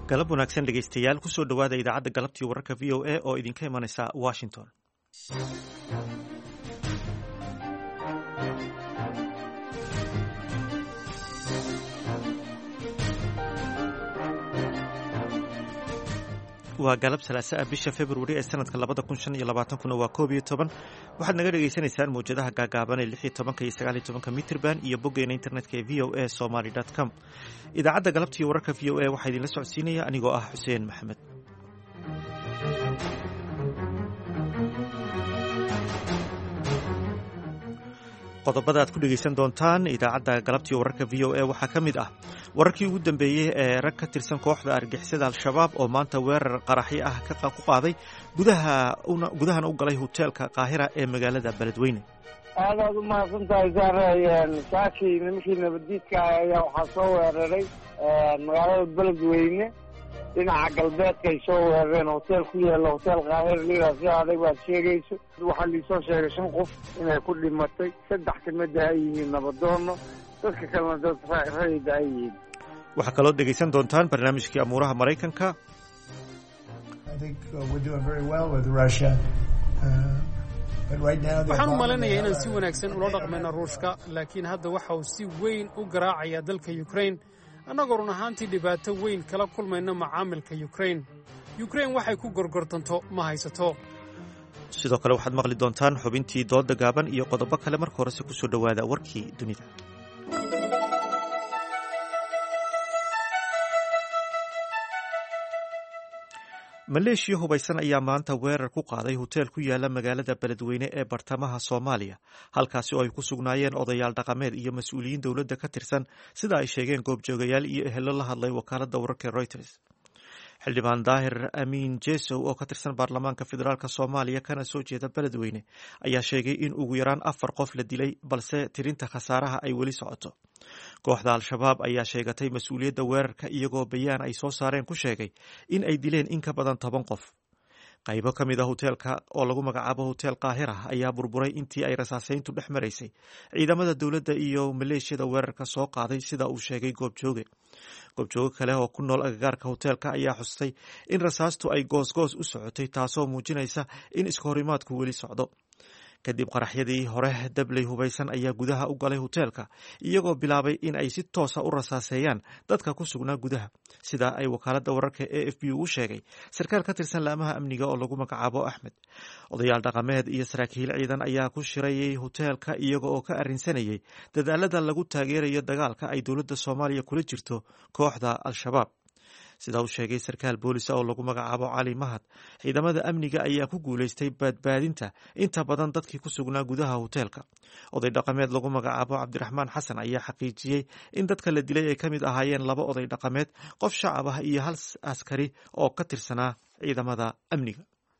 galab wanaagsan dhegaystayaal kusoo dhowaada idaacadda galabtii wararka v o a oo idinka imanaysa washington. waa galab salaasa ah bisha februari ee sanadka 2015 waa 11 waxaad naga dhegaysanaysaan mawjadaha gaagaaban ee 16 iyo 19 mitrban iyo boggeena internetka ee voa somali.com. idaacadda galabtii wararka v o a waxaa idinla socodsiinaya anigoo ah xuseen maxamed. qodobada aad ku dhegaysan doontaan idaacadda galabtii wararka v o a waxaa ka mid ah wararkii ugu dambeeyey ee rag ka tirsan kooxda argixisada al-shabaab oo maanta weerar qaraxyo ah ku qaaday gudahana u galay hoteelka qaahira ee magaalada beledweyne. aadaad u mahadsan tahay saakii nimankii nabaddiidka ayaa waxaa soo weeraray magaalada beledweyne dhinaca galbeedka ay soo weerareen hoteel ku yaalla hotel qaahir liiraa si adag baad sheegayso. waxaa liisoo sheegay 5 qof inay ku dhimatay, 3 kamida ay yihiin nabadoono, dadka kalena dad rayida ay yihiin. waxaa kaloo dhegaysan doontaan barnaamijkii amuuraha maraykanka. waxaan u maleynayaa inaan si wanaagsan ula dhaqmayno ruushka, laakiin hadda waxa uu si weyn u garaacayaa dalka Ukraine, annagoo run ahaantii dhibaato weyn kala kulmayno macaamilka Ukraine waxay ku gorgortanto ma haysato. sidoo kale waxaad maqli doontaan xubintii dooda gaaban iyo qodobo kale. marka horese kusoo dhowaada warkii dunida. maleeshiya hubaysan ayaa maanta weerar ku qaaday hoteel ku yaala magaalada beledweyne ee bartamaha Soomaaliya, halkaasi oo ay ku sugnaayeen odayaal dhaqameed iyo mas-uuliyiin dowladda ka tirsan sida ay sheegeen goobjoogayaal iyo ehelo la hadlay wakaaladda wararka Reuters. xildhibaan daahir amiin jesow oo ka tirsan baarlamaanka federaalk Soomaaliya kana soo jeeda beledweyne ayaa sheegay in ugu yaraan 4 qof la dilay, balse tirinta khasaaraha ay weli socoto. kooxda al-shabaab ayaa sheegatay mas-uuliyadda weerarka iyagoo bayaan ay soo saareen ku sheegay in ay dileen in ka badan 10 qof. qaybo ka mid a hoteelka oo lagu magacaabo hotel qaahira ayaa burburay intii ay rasaaseyntu dhex maraysay ciidamada dowladda iyo maleeshiyada weerarka soo qaaday, sida uu sheegay goobjooge kale oo ku nool agagaarka hoteelka ayaa xustay in rasaastu ay goosgoos u socotay, taasoo muujinaysa in iskahorimaadku weli socdo. kadib qaraxyadii hore, dabley hubaysan ayaa gudaha u galay hoteelka iyagoo bilaabay in ay si toosa u rasaaseeyaan dadka ku sugnaa gudaha, sida ay wakaaladda wararka AFP ugu sheegay sarkaal ka tirsan laamaha amniga oo lagu magacaabo Axmed. odayaal dhaqameed iyo saraakiil ciidan ayaa ku shirayay hoteelka iyaga oo ka arrinsanayay dadaalada lagu taageerayo dagaalka ay dowladda Soomaaliya kula jirto kooxda al-shabaab. sida uu sheegay sarkaal boolis oo lagu magacaabo Cali Mahad, ciidamada amniga ayaa ku guuleystay badbaadinta inta badan dadkii ku sugnaa gudaha hoteelka. oday dhaqameed lagu magacaabo Cabdiraxmaan Xasan ayaa xaqiijiyey in dadka la dilay ay ka mid ahaayeen 2 oday dhaqameed, qof shacab ah iyo 1 askari oo ka tirsanaa ciidamada amniga.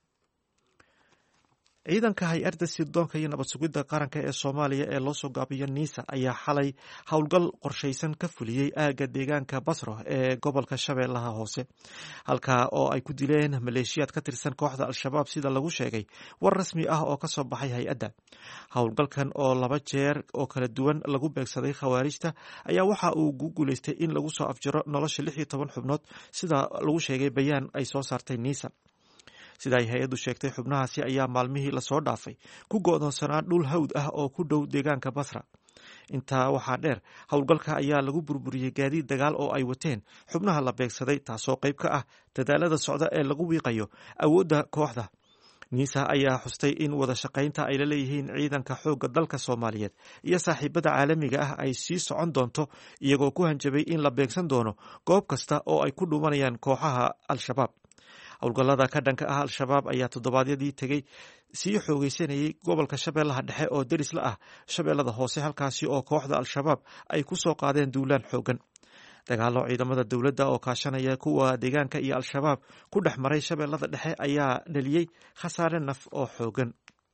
ciidanka hay-adda sirdoonka iyo nabad sugidda qaranka ee Soomaaliya ee loo soo gaabiyo NISA ayaa xalay howlgal qorshaysan ka fuliyey aagga deegaanka Basro ee gobolka Shabeellaha Hoose, halka oo ay ku dileen maleeshiyaad ka tirsan kooxda al-shabaab, sida lagu sheegay war rasmi ah oo ka soo baxay hay-adda. howlgalkan oo 2 jeer oo kala duwan lagu beegsaday khawaarijta ayaa waxa uu ku guuleystay in lagu soo afjaro nolosha 16 xubnood, sida lagu sheegay bayaan ay soo saartay NISA. sida ay hay-addu sheegtay, xubnahaasi ayaa maalmihii lasoo dhaafay ku go'doonsanaa dhul hawd ah oo ku dhow deegaanka Basra. intaa waxaa dheer, howlgalka ayaa lagu burburiyey gaadiid dagaal oo ay wateen xubnaha la beegsaday, taasoo qayb ka ah dadaalada socda ee lagu wiiqayo awoodda kooxda. NISA ayaa xustay in wada shaqaynta ay la leeyihiin ciidanka xoogga dalka Soomaaliyeed iyo saaxiibada caalamiga ah ay sii socon doonto, iyagoo ku hanjabay in la beegsan doono goob kasta oo ay ku dhuumanayaan kooxaha al-shabaab. howlgallada ka dhanka ah al-shabaab ayaa toddobaadyadii tegey sii xoogaysanayay gobolka Shabeellaha Dhexe oo deris la ah Shabeellada Hoose, halkaasi oo kooxda al-shabaab ay ku soo qaadeen duulaan xoogan. dagaallo ciidamada dowladda oo kaashanaya kuwa deegaanka iyo al-shabaab ku dhex maray Shabeellada Dhexe ayaa dhaliyey khasaare naf oo xoogan.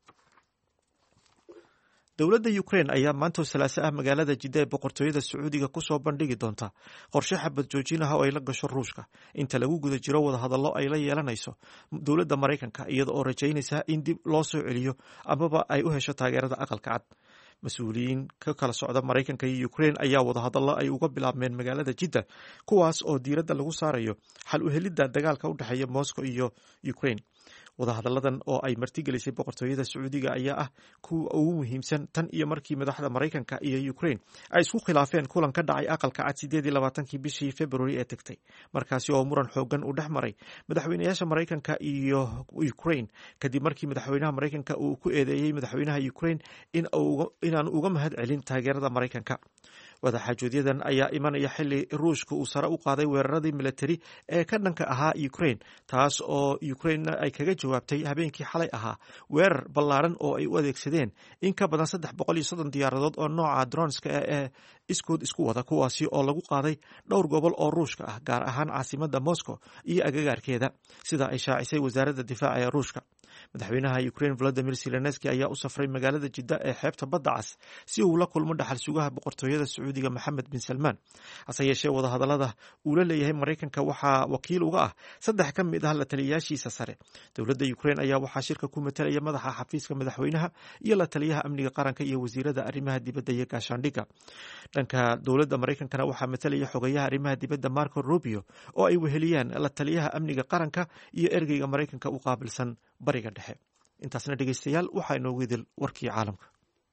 dowladda Ukraine ayaa maanta salaasa ah magaalada Jidda ee boqortooyada Sacuudiga ku soo bandhigi doonta qorshe xabad joojin ah oo ay la gasho Ruushka inta lagu guda jiro wada hadallo ay la yeelanayso dowladda Mareykanka, iyada oo rajaynaysa in dib loo soo celiyo amaba ay u hesho taageerada aqalka cad. mas-uuliyiin ka kala socda maraykanka iyo ukraine ayaa wadahadallo ay uga bilaabmeen magaalada jidda kuwaas oo diiradda lagu saarayo xal u helidda dagaalka u dhexeeya moscow iyo ukraine. wadahadalladan oo ay martigelisay boqortooyada sacuudiga ayaa ah kuwa ugu muhiimsan tan iyo markii madaxda maraykanka iyo ukraine ay isku khilaafeen kulan ka dhacay aqalka cad 28 bishii february ee tagtay, markaasi oo muran xoogan uu dhex maray madaxweynayaasha maraykanka iyo ukraine kadib markii madaxweynaha maraykanka uu ku eedeeyey madaxweynaha ukraine inaanu uga mahad celin taageerada maraykanka. wadaxaajoodyadan ayaa imanaya xili ruushka uu sare u qaaday weeraradii militari ee ka dhanka ahaa ukraine, taas oo ukraine ay kaga jawaabtay habeenkii xalay ahaa weerar ballaaran oo ay u adeegsadeen in ka badan 330 diyaaradood oo nooca droneska ee iskood isku wada, kuwaasi oo lagu qaaday dhowr gobol oo ruushka ah, gaar ahaan caasimada Moscow iyo agagaarkeeda, sida ay shaacisay wasaaradda difaaca ee ruushka. madaxweynaha Ukraine Volodymyr Zelensky ayaa u safray magaalada Jidda ee xeebta badda cas si uu la kulmo dhaxal sugaha boqortooyada Sacuudiga Mohammed bin Salman. hase yeeshee wadahadallada uu la leeyahay Maraykanka waxaa wakiil uga ah 3 ka mid ah la taliyayaashiisa sare. dowladda Ukraine ayaa waxaa shirka ku matalaya madaxa xafiiska madaxweynaha iyo la taliyaha amniga qaranka iyo wasiirada arrimaha dibadda iyo gaashaandhigga. dhanka dowladda Maraykankana waxaa matalaya xogayaha arrimaha dibadda Marco Rubio oo ay weheliyaan la taliyaha amniga qaranka iyo ergeyga Maraykanka u qaabilsan bariga dhexe. intaasna dhegeystayaal waxaa inoogu idil warkii caalamka.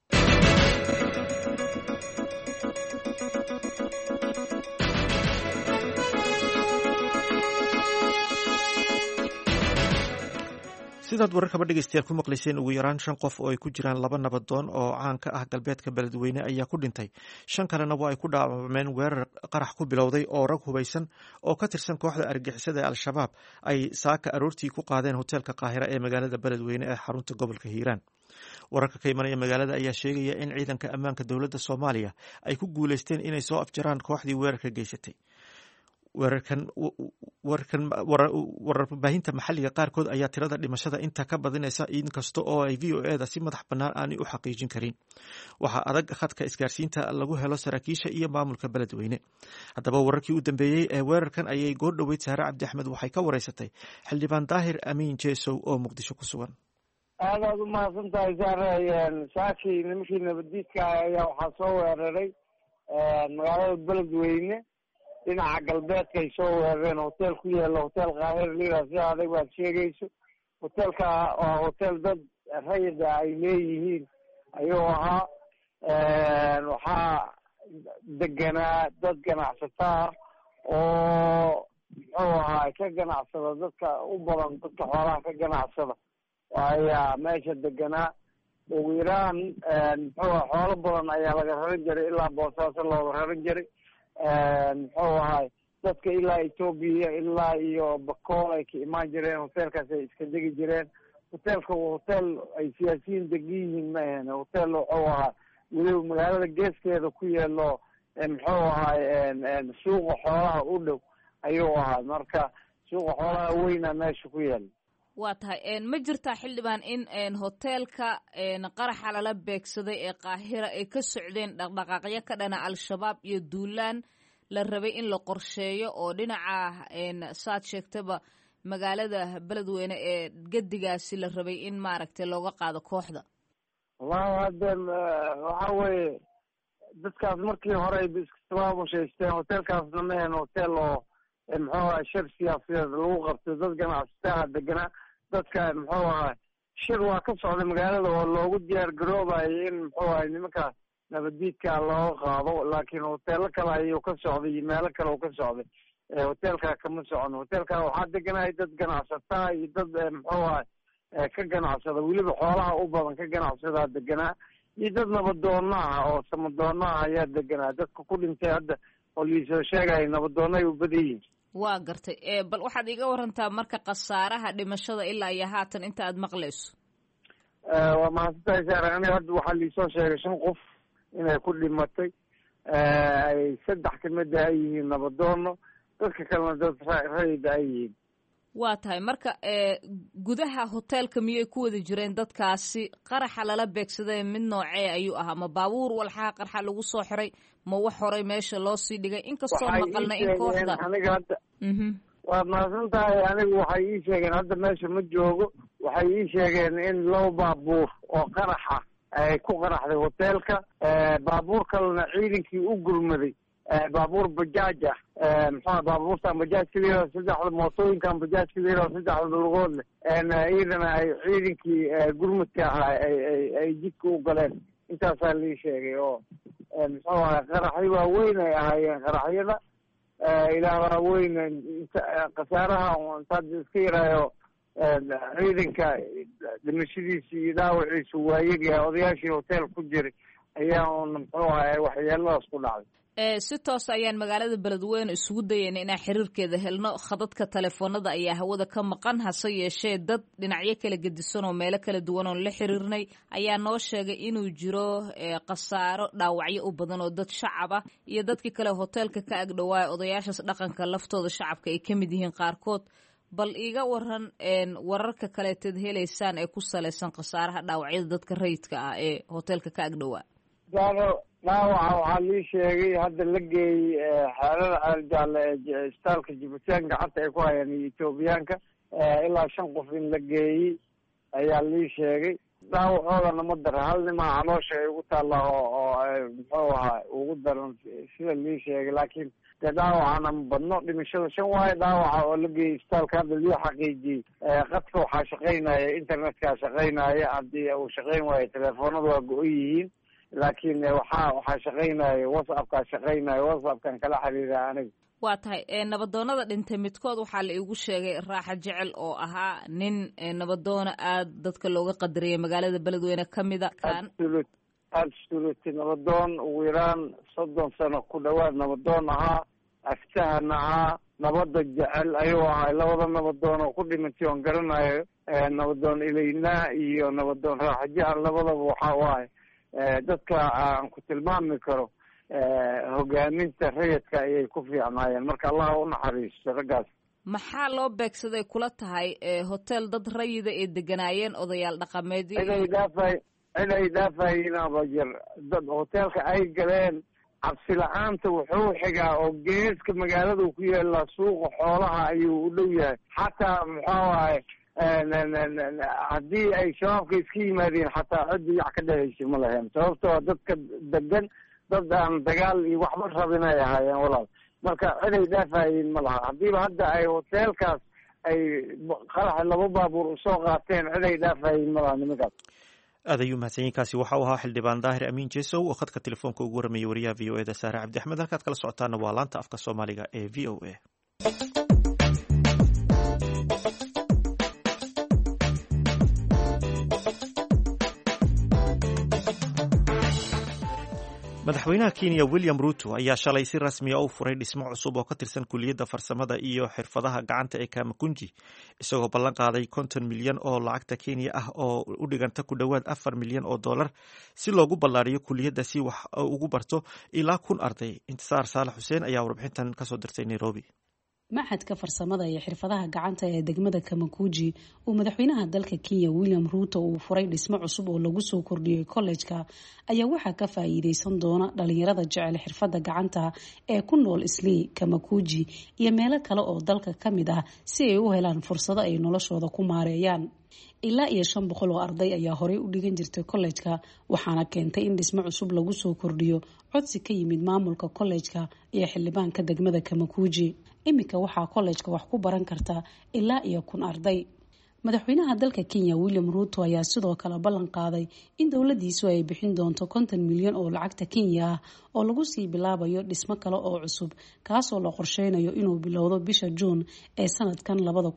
sidaad wararkaba dhegeystayaal ku maqlayseen, ugu yaraan 5 qof oo ay ku jiraan 2 nabadoon oo caan ka ah galbeedka beledweyne ayaa ku dhintay, 5 kalena waa ay ku dhaawacmeen weerar qarax ku bilowday oo rag hubaysan oo ka tirsan kooxda argagixisada ee al-shabaab ay saaka aroortii ku qaadeen hoteelka qaahira ee magaalada beledweyne ee xarunta gobolka hiiraan. wararka ka imanaya magaalada ayaa sheegaya in ciidanka ammaanka dowladda Soomaaliya ay ku guuleysteen inay soo afjaraan kooxdii weerarka geysatay. warbaahinta maxalliga qaarkood ayaa tirada dhimashada inta ka badinaysa, inkasta oo ay VOA-da si madax bannaan aanay u xaqiijin karin. waxaa adag khadka isgaarsiinta lagu helo saraakiisha iyo maamulka beledweyne. haddaba wararkii u dambeeyey ee weerarkan ayay goordhoweyd Saare Cabdi Axmed waxay ka wareysatay xildhibaan Daahir Amiin Jeesow oo Muqdisho ku sugan. aadaad u mahadsan tahay saare. saakii nimankii nabadiidka ayaa waxaa soo weeraray magaalada beledweyne dhinaca galbeedka ay soo weerareen hotel ku yaala hotel qaahir lira, si adag baad sheegayso. hotelka waa hotel dad rayida ay leeyihiin ayuu ahaa. waxaa deganaa dad ganacsataa oo muxuu ahaa ka ganacsada, dadka u badan dadka xoolaha ka ganacsada ayaa meesha deganaa. ugu yaraan muxuu xoolo badan ayaa laga raran jiray, ilaa boosaaso looga raran jiray. muxuu ahay dadka ilaa Ethiopia ilaa iyo Bakool ay ka imaan jireen, hotelkaas ay iska degi jireen. hotelka waa hotel ay siyaasiyiin degan yihiin ma ahan, hotel wuxuu ahaa weliba magaalada geeskeeda ku yaalo muxuu ahay suuqa xoolaha u dhow ayuu ahaa. marka suuqa xoolaha weyna meesha ku yaala. waa tahay ma jirtaa xildhibaan in hoteelka qaraxa lala beegsaday ee qaahira ay ka socdeen dhaqdhaqaaqyo ka dhana al-shabaab iyo duulaan la rabay in la qorsheeyo oo dhinaca saad sheegtaba magaalada beledweyne ee gedigaasi la rabay in maaragtay looga qaado kooxda? wallahi hadden waxa weeye dadkaas markii hore ay iskasabaamushaysteen. hotelkaasna ma ahan hotel oo muxuu ahay shir siyaasadeed lagu qabtay, dad ganacsataa deganaa. dadka muxuu ahay shir waa ka socday magaalada oo loogu diyaar garoobayo in muxuu ahay nimanka nabadiidka looga qaado, laakiin hoteelo kale ayuu ka socday iyo meelo kale uu ka socday. hotelka kama socon. hotelka waxaa deganaya dad ganacsataa iyo dad muxuu ahay ka ganacsada, weliba xoolaha u badan ka ganacsadaa deganaa, iyo dad nabadoonna ah oo samadoonna ah ayaa deganaa. dadka ku dhintay hadda oo liisoo sheegaya nabadoonnay u badan yihiin. waa gartay. bal waxaad iga warantaa marka khasaaraha dhimashada ilaa iyo haatan inta aad maqlayso. waa mahadsantahay saare. aniga hadda waxaa liisoo sheegay 5 qof inay ku dhimatay, ay 3 kamid ah ay yihiin nabadoono, dadka kalena dad rayida ay yihiin. waa tahay marka gudaha hoteelka miyay ku wada jireen dadkaasi? qaraxa lala beegsaday mid noocee ayuu ahaa? ma baabuur walxaha qarxa lagu soo xiray, ma wax horay meesha loo sii dhigay? inkastoo maqalna in kooxda aniga hadda waad mahadsan tahay. anigu waxay ii sheegeen, hadda meesha ma joogo, waxay ii sheegeen in 2 baabuur oo qaraxa ay ku qaraxday hoteelka. baabuur kalena ciidankii u gurmaday baabuur bajaaj ah muxuu baabuurtan bajaajka leeyahay saddexda mootooyinkan bajaajka leeyahay saddexda lugood leh iyadana ay ciidankii gurmadka ahaa ay jidka u galeen. intaasaa lii sheegay oo muxuu ahay qaraxyo waaweyn ay ahaayeen qaraxyada ilaa waaweyn khasaaraha intaad iska yaraayo ciidanka dhimashadiisa iyo dhaawaciisu waa yagyahay. odayaashii hotel ku jiray ayaa un muxuu ahay waxyeeladaas ku dhacday. si toos ayaan magaalada beledweyne isugu dayayna inaan xiriirkeeda helno. khadadka telefoonada ayaa hawada ka maqan, hase yeeshee dad dhinacyo kala gedisan oo meelo kala duwan oon la xiriirnay ayaa noo sheegay inuu jiro khasaaro dhaawacyo u badan oo dad shacaba iyo dadkii kale hoteelka ka agdhawaa odayaashaas dhaqanka laftooda shacabka ay ka mid yihiin qaarkood. bal iiga waran wararka kaleeteed helaysaan ee ku salaysan khasaaraha dhaawacyada dadka rayidka ah ee hoteelka ka agdhawaa. dhaawaca waxaa lii sheegay hadda la geeyey xeelada ceeljaale ee isbitaalka jibuutaan gacanta ay ku hayaan iyo etoobiyaanka ilaa 5 qof in la geeyey ayaa lii sheegay. dhaawacoodana ma dara hal nimaa caloosha ay ugu taallaa oo muxuu ahaa ugu daran sida lii sheegay. laakiin dee dhaawacana ma badno, dhimashada 5 waaye. dhaawaca oo la geeyey isbitaalka hadda lii xaqiijiyey qadka waxaa shaqaynaya internetka shaqaynaya. haddii uu shaqayn waayo telefoonada waa go-on yihiin, laakiin waxaa shaqaynaya whatsappkaa shaqaynaya. whatsappkan kala xiriira aniga. waa tahay nabadoonada dhintay midkood waxaa la iigu sheegay raaxa jecel oo ahaa nin nabadoono aad dadka looga qadariyay magaalada beledweyne kamida. absolute nabadoon ugu yaraan 30 sano ku dhawaad nabadoon ahaa, aftahan ahaa, nabada jecel ayuu ahaa. labada nabadoon oo ku dhimantay oon garanayo nabadoon ilayna iyo nabadoon raaxa jecel labadaba waxa waaye dadka aan ku tilmaami karo hogaaminta rayidka ayay ku fiicnaayeen. marka allah u naxariisto raggaas. maxaa loo beegsaday kula tahay hotel dad rayida ay deganaayeen odayaal dhaqameed cid ay dhaafayeenaba jir dad hoteelka ay galeen. cabsi la-aanta wuxuu xigaa oo geeska magaalada ku yaala suuqa xoolaha ayuu u dhow yahay. xataa muxuu ahay haddii ay shabaabka iska yimaadeen xataa cid yac ka dhehaysa ma lahayn, sababtoo dadka degan dad aan dagaal iyo waxba rabin ay ahaayeen walaal. marka cid ay dhaafayeen ma laha. haddiiba hadda ay hoteelkaas ay qaraxa 2 baabuur usoo qaateen cid ay dhaafayeen ma laha nimankaas. aad ayuu mahadsanyiinkaasi waxa uu ahaa xildhibaan daahir amiin jesow oo khadka telefoonka ugu waramayay wariyaha v o eda saare cabdi axmed. halkaad kala socotaana waa laanta afka soomaaliga ee v o a. madaxweynaha Kenya William Ruto ayaa shalay si rasmi ah u furay dhismo cusub oo ka tirsan kuliyadda farsamada iyo xirfadaha gacanta ee Kamakunji, isagoo ballan qaaday 50 milyan oo lacagta Kenya ah oo u dhiganta ku dhawaad 4 milyan oo dollar si loogu ballaariyo kuliyadda si wax ugu barto ilaa 1,000 arday. Intisaar Saalax Xuseen ayaa warbixintan ka soo dirtay Nairobi. maxadka farsamada iyo xirfadaha gacanta ee degmada Kamakunji uu madaxweynaha dalka Kenya William Ruto uu furay dhismo cusub oo lagu soo kordhiyay college-ka ayaa waxaa ka faa'iideysan doona dhalinyarada jecel xirfada gacanta ee ku nool Islii, Kamakunji iyo meelo kale oo dalka ka mid ah si ay u helaan fursado ay noloshooda ku maareeyaan. ilaa iyo 500 oo arday ayaa horey u dhigan jirtay college-ka, waxaana keentay in dhismo cusub lagu soo kordhiyo codsi ka yimid maamulka college-ka iyo xildhibaanka degmada Kamakunji. iminka waxaa college-ka wax ku baran karta ilaa iyo 1,000 arday. madaxweynaha dalka Kenya William Ruto ayaa sidoo kale ballan qaaday in dowladiisu ay bixin doonto 50 milyan oo lacagta Kenya ah oo lagu sii bilaabayo dhismo kale oo cusub, kaasoo la qorsheynayo inuu bilowdo bisha June ee sanadkan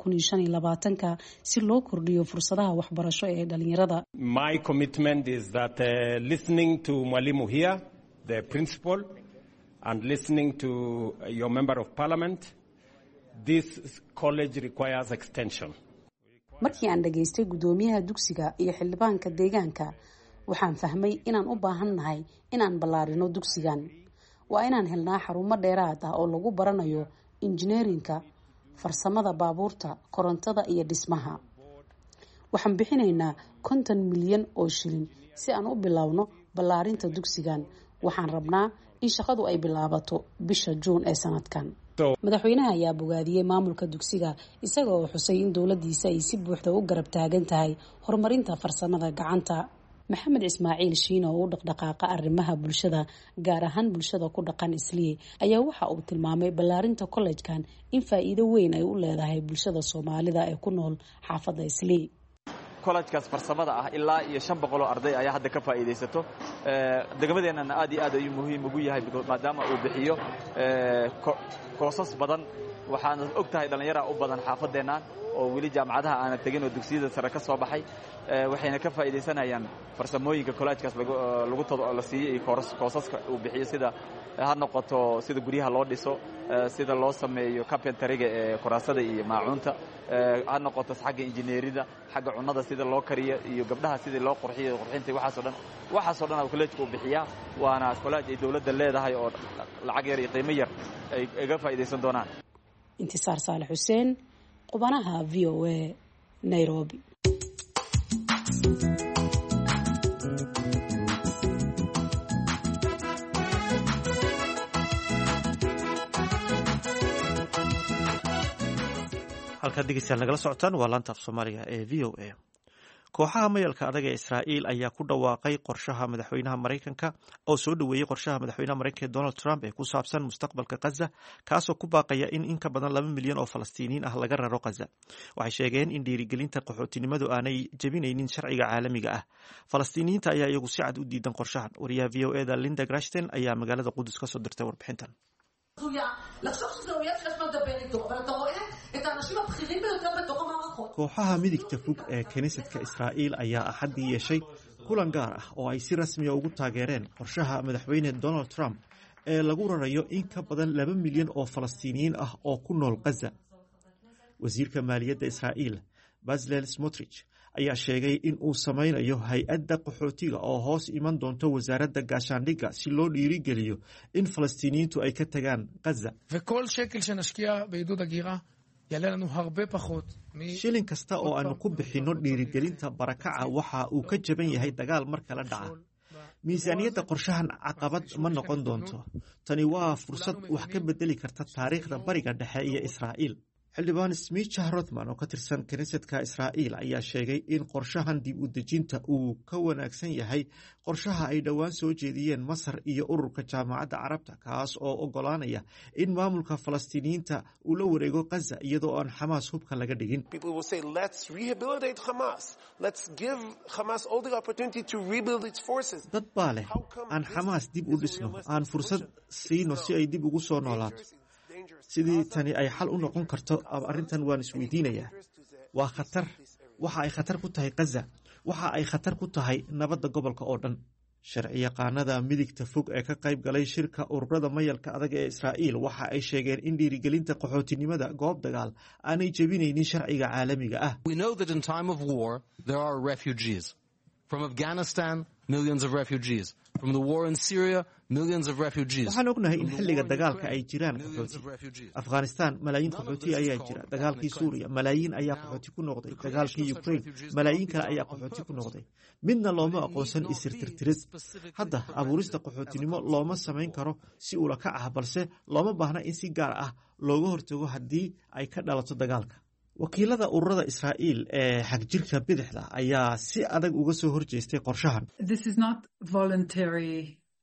2025 si loo kordhiyo fursadaha waxbarasho ee dhalinyarada. My commitment is that listening to Mwalimu here, the principal, and listening to your member of parliament, this college requires extension. markii aan dhageystay gudoomiyaha dugsiga iyo xildhibaanka deegaanka waxaan fahmay inaan u baahannahay inaan ballaarino dugsigan. waa inaan helnaa xarumo dheeraad ah oo lagu baranayo injineerinka, farsamada baabuurta, korontada iyo dhismaha. waxaan bixinaynaa 50 milyan oo shilin si aan u bilowno ballaarinta dugsigan. waxaan rabnaa in shaqadu ay bilaabato bisha June ee sanadkan. madaxweynaha ayaa bogaadiyey maamulka dugsiga isaga oo xusay in dowladiisa ay si buuxda u garab taagan tahay horumarinta farsamada gacanta. maxamed ismaaciil shiin oo u dhaqdhaqaaqa arrimaha bulshada gaar ahaan bulshada ku dhaqan Islii ayaa waxa uu tilmaamay ballaarinta kollejkan in faa'iido weyn ay u leedahay bulshada Soomaalida ee ku nool xaafadda Islii. kollejkaas farsamada ah ilaa iyo 500 arday ayaa hadda ka faa'iideysato degmadeenana aad iyo aad ayuu muhiim ugu yahay maadaama uu bixiyo koosas badan waxaan ogtahay dhalinyaro u badan xaafadeenan oo wili jaamacadaha aan tagin oo dugsiyada sare ka soo baxay waxayna ka faa'iideysanayaan farsamooyinka kollejkaas lagu la siiyay koosaska uu bixiyo sida ha noqoto sida guryaha loo dhiso sida loo sameeyo carpentry-ga ee kuraasada iyo maacuunta ha noqoto xagga injineerida xagga cunnada sida loo kariyo iyo gabdhaha sida loo qurxiyo qurxinta waxaasoo dhan kollejka uu bixiyaa waana kollej ay dawladda leedahay oo lacag yar iyo qiimo yar ay iga faa'iideysan doonaan. Intisaar Saalax Xuseen, qubanaha VOA, Nairobi. halkaad dhegeystayaal nagala socotaan waa laanta af Soomaaliga ee VOA. kooxaha mayalka adag ee Israa'iil ayaa ku dhawaaqay qorshaha madaxweynaha Mareykanka oo soo dhaweeyay qorshaha madaxweynaha Mareykanka Donald Trump ee ku saabsan mustaqbalka Gaza kaasoo ku baaqaya in ka badan 2 milyan oo Falastiiniyiin ah laga raro Gaza. Waxay sheegeen in dhiirigelinta qaxootinimadu aanay jebinaynin sharciga caalamiga ah. Falastiiniyiinta ayaa iyagu si cad u diidan qorshahan. Wariyaha VOA-da Linda Grashten ayaa magaalada Qudus ka soo dirtay warbixintan. kooxaha midigta fog ee kaniisadka Israa'iil ayaa axadii yeeshay kulan gaar ah oo ay si rasmi ah ugu taageereen qorshaha madaxweyne Donald Trump ee lagu rarayo in ka badan 2 milyan oo Falastiiniyiin ah oo ku nool Gaza. wasiirka maaliyadda Israa'iil Bezalel Smotrich ayaa sheegay in uu sameynayo hay-adda qaxootiga oo hoos iman doonto wasaaradda gaashaandhigga si loo dhiirigeliyo in Falastiiniyiintu ay ka tagaan Gaza. shilin kasta oo aanu ku bixinno dhiirigelinta barakaca waxa uu ka jaban yahay dagaal mar kala dhaca. miisaaniyadda qorshahan caqabad ma noqon doonto. tani waa fursad wax ka bedeli karta taariikhda bariga dhexe iyo Israa'iil. xildhibaan Smicha Rothman oo ka tirsan kaniisadka Israa'iil ayaa sheegay in qorshahan dib u dejinta uu ka wanaagsan yahay qorshaha ay dhowaan soo jeediyeen Masar iyo ururka jaamacadda Carabta kaas oo ogolaanaya in maamulka Falastiiniyiinta uu la wareego Gaza iyadoo aan Xamaas hubka laga dhigin. dad baa leh aan Xamaas dib u dhisno aan fursad siino si ay dib ugu soo noolaato. sidii tani ay xal u noqon karto arrintan waan isweydiinayaa. waa khatar. waxa ay khatar ku tahay Gaza. waxa ay khatar ku tahay nabadda gobolka oo dhan. sharciyaqaanada midigta fog ee ka qayb galay shirka ururada mayalka adag ee Israa'iil waxa ay sheegeen in dhiirigelinta qaxootinimada goob dagaal aanay jebinaynin sharciga caalamiga ah. We know that in time of war there are refugees. From Afghanistan, millions of refugees. From the war in Syria, millions of refugees. waxaan ognahay in xilliga dagaalka ay jiraan qaxooti. Afghanistan malaayiin qaxooti ayaa jira. dagaalkii Suuriya malaayiin ayaa qaxooti ku noqday. dagaalkii Ukraine malaayiin kale ayaa qaxooti ku noqday. midna looma aqoonsan isirtirtirid. hadda abuurista qaxootinimo looma samayn karo si ula kac ah balse looma baahna in si gaar ah looga hortago haddii ay ka dhalato dagaalka. wakiilada ururada Israa'iil ee xagjirka bidixda ayaa si adag uga soo horjeestay qorshahan. This is not voluntary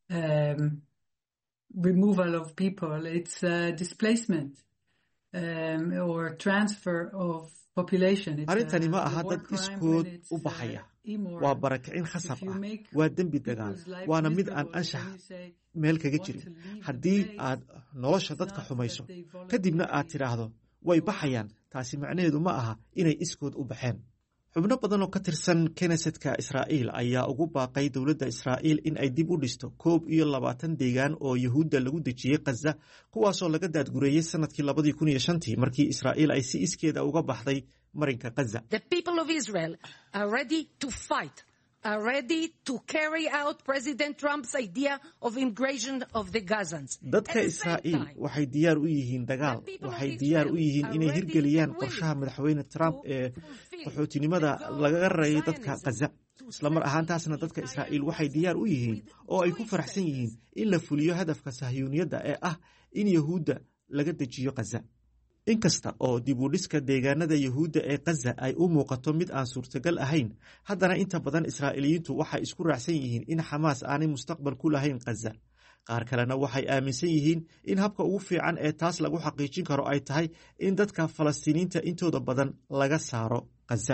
removal of people. It's displacement or transfer of population. arrintani ma aha dad iskood u baxaya. waa barakicin khasab ah. waa dembi dagaal. waana mid aan anshax meel kaga jirin. haddii aad nolosha dadka xumayso kadibna aad tidhaahdo way baxayaan taasi macnaheedu ma aha inay iskood u baxeen. xubno badan oo ka tirsan kaniisadka Israa'iil ayaa ugu baaqay dowladda Israa'iil in ay dib u dhisto 21 deegaan oo Yahuudda lagu dejiyay Gaza kuwaasoo laga daadgureeyay sanadkii 2005 markii Israa'iil ay si iskeeda uga baxday marinka Gaza. The people of Israel are ready to fight. Are ready to carry out President Trump's idea of immigration of the Gazans. dadka Israa'iil waxay diyaar u yihiin dagaal. waxay diyaar u yihiin inay hirgeliyaan qorshaha madaxweyne Trump ee qaxootinimada laga rarayo dadka Gaza. isla mar ahaantaasna dadka Israa'iil waxay diyaar u yihiin oo ay ku faraxsan yihiin in la fuliyo hadafka sahyuuniyadda ee ah in Yahuudda laga dejiyo Gaza. inkasta oo dib u dhiska deegaanada yuhuudda ee Gaza ay u muuqato mid aan suurtagal ahayn, haddana inta badan Israa'iiliyiintu waxay isku raacsan yihiin in Xamaas aanay mustaqbal ku lahayn Gaza. qaar kalena waxay aaminsan yihiin in habka ugu fiican ee taas lagu xaqiijin karo ay tahay in dadka Falastiiniinta intooda badan laga saaro Gaza.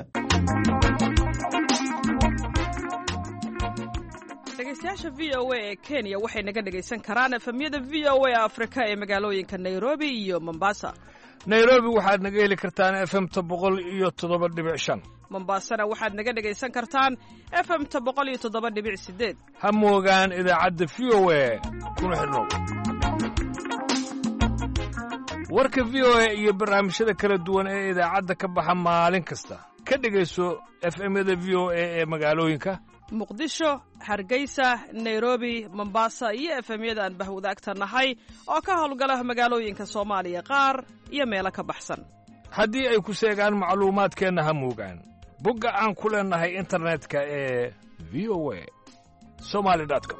dhegeystayaasha VOA ee Kenya waxay naga dhegaysan karaan efemyada VOA Afrika ee magaalooyinka Nairobi iyo Mombasa. Nairobi waxaad naga heli kartaan FM-ta 107.5. Mombasana waxaad naga dhegaysan kartaan FM-ta 107.8. Ha moogaan idaacadda VOA kuna xidhnow. Warka VOA iyo barnaamijyada kala duwan ee idaacadda ka baxa maalin kasta. Ka dhegayso FM-yada VOA ee magaalooyinka Muqdisho, Hargeysa, Nairobi, Mombasa iyo FM-yada aan bahwadaagta nahay oo ka howlgala magaalooyinka Soomaaliya qaar iyo meelo ka baxsan. haddii ay ku seegaan macluumaadkeenna ha moogaan bogga aan ku leenahay internetka ee voasomali.com.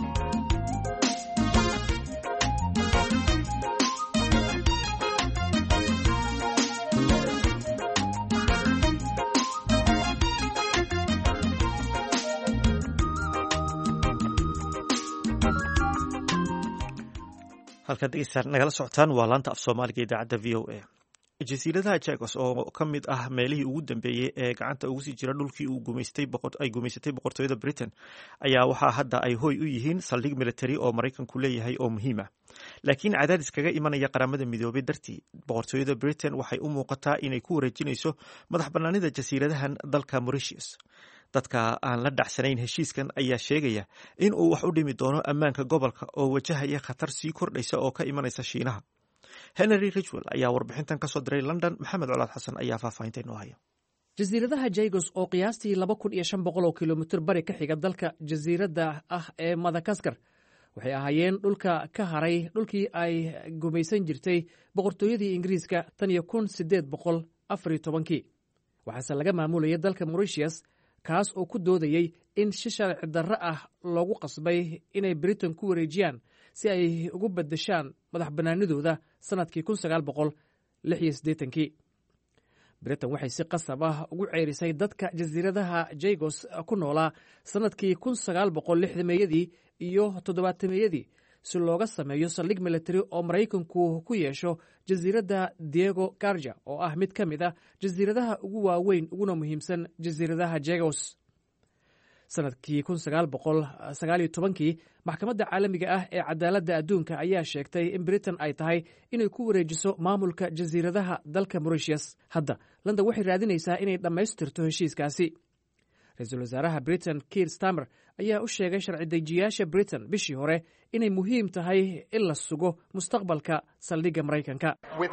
halkaad dhegeystaan nagala socotaan waa laanta af soomaaliga idaacadda VOA. jasiiradaha Chagos oo ka mid ah meelihii ugu dambeeyey ee gacanta ugu sii jira dhulkii ay gumaysatay boqortooyada Britain ayaa waxaa hadda ay hoy u yihiin saldhig military oo Maraykanku leeyahay oo muhiim ah. laakiin cadaadis kaga imanaya qaramada midoobay dartii boqortooyada Britain waxay u muuqataa inay ku wareejinayso madax bannaanida jasiiradahan dalka Mauritius. dadka aan la dhacsanayn heshiiskan ayaa sheegaya in uu wax u dhimi doono ammaanka gobolka oo wajahaya khatar sii kordhaysa oo ka imanaysa Shiinaha. Henry Ridgwell ayaa warbixintan ka soo diray London. Maxamed Colaad Xasan ayaa faahfaahinta inoo haya. jasiiradaha Chagos oo qiyaastii 2,500 oo kilomitir bari ka xiga dalka jasiiradda ah ee Madagascar waxay ahaayeen dhulka ka haray dhulkii ay gumaysan jirtay boqortooyadii Ingiriiska tan iyo 1814. waxaase laga maamulayay dalka Mauritius kaas oo ku doodayey in si sharci darro ah loogu qasbay inay Britain ku wareejiyaan si ay ugu beddeshaan madax bannaanidooda sannadkii 1986. Britain waxay si qasab ah ugu ceerisay dadka jasiiradaha Chagos ku noolaa sannadkii 1960meeyadii iyo 70meeyadii si looga sameeyo saldhig military oo Maraykanku ku yeesho jasiiradda Diego Garcia oo ah mid ka mid ah jasiiradaha ugu waaweyn uguna muhiimsan jasiiradaha Chagos. Sannadkii 1919 maxkamadda caalamiga ah ee cadaaladda adduunka ayaa sheegtay in Britain ay tahay inay ku wareejiso maamulka jasiiradaha dalka Mauritius. hadda London waxay raadinaysaa inay dhammaystirto heshiiskaasi. ra-iisul wasaaraha Britain Keir Starmer ayaa u sheegay sharci dejiyaasha Britain bishii hore inay muhiim tahay in la sugo mustaqbalka saldhigga Maraykanka.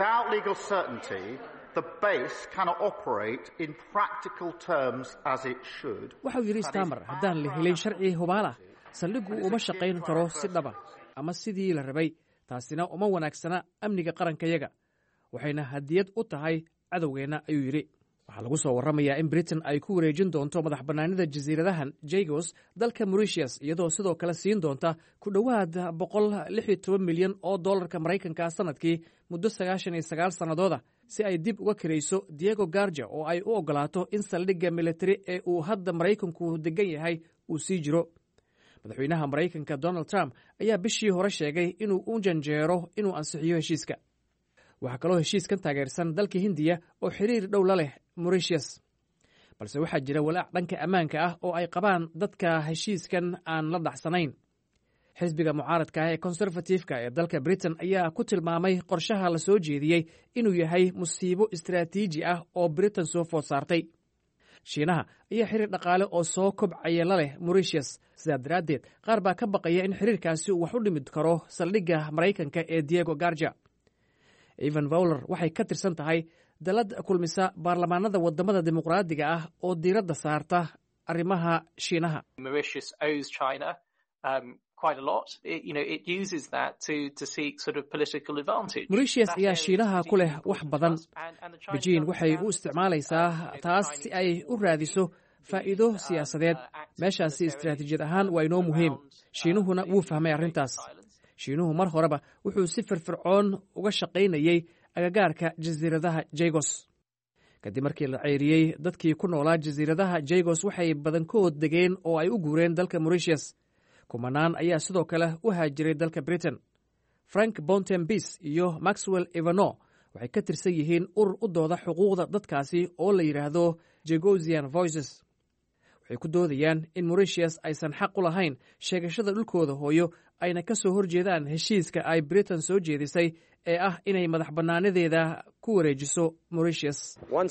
waxau yidhi Starmer, haddaan la helin sharci hubaalah saldhiggu uma shaqayn karo si dhaba ama sidii la rabay. taasina uma wanaagsana amniga qarankayaga waxayna hadiyad u tahay cadowgeenna ayuu yidhi. waxaa lagu soo warramayaa in Britain ay ku wareejin doonto madax bannaanida jasiiradahan Chagos dalka Mauritius iyadoo sidoo kale siin doonta ku dhowaad $116 milyan oo dollarka Maraykanka sanadkii muddo 99 sannadooda si ay dib uga kirayso Diego Garcia oo ay u ogolaato in saldhigga military ee uu hadda Maraykanku degan yahay uu sii jiro. madaxweynaha Maraykanka Donald Trump ayaa bishii hore sheegay inuu u janjeero inuu ansixiyo heshiiska. waxaa kaloo heshiiskan taageersan dalka Hindiya oo xiriir dhow la leh Mauritius. balse waxaa jira walaac dhanka ammaanka ah oo ay qabaan dadka heshiiskan aan la dhacsanayn. xisbiga mucaaradka ah ee conservative-ka ee dalka Britain ayaa ku tilmaamay qorshaha la soo jeediyey inuu yahay musiibo istiraatiiji ah oo Britain soo food saartay. Shiinaha ayaa xiriir dhaqaale oo soo kobcaya la leh Mauritius. sidaa daraaddeed qaar baa ka baqaya in xiriirkaasi uu wax u dhimi karo saldhigga Maraykanka ee Diego Garcia. Evan Fowler waxay ka tirsan tahay dalad kulmisa baarlamaanada wadamada dimuqraadiga ah oo diiradda saarta arrimaha Shiinaha. Mauritius owes China quite a lot. It uses that to seek sort of political advantage. Mauritius ayaa Shiinaha ku leh wax badan. Beijing waxay u isticmaalaysaa taas si ay u raadiso faa'iido siyaasadeed. meeshaasi istiraatiijiyad ahaan waa inoo muhiim. Shiinuhuna wuu fahmay arrintaas. Shiinuhu mar horeba wuxuu si firfircoon uga shaqaynayay agagaarka jasiiradaha jegos kadib markii la ceyriyey dadkii ku noolaa jasiiradaha jegos waxay badankood degeen oo ay u guureen dalka mauritius kumanaan ayaa sidoo kale u haajiray dalka britain frank bontembis iyo maxwell evano waxay ka tirsan yihiin urur u dooda xuquuqda dadkaasi oo la yidhaahdo jegosian voices waxay ku doodayaan in mauritius aysan xaq u lahayn sheegashada dhulkooda hooyo ayna ka soo horjeedaan heshiiska ay britain soo jeedisay ee ah inay madax bannaanadeeda ku wareejiso mauritius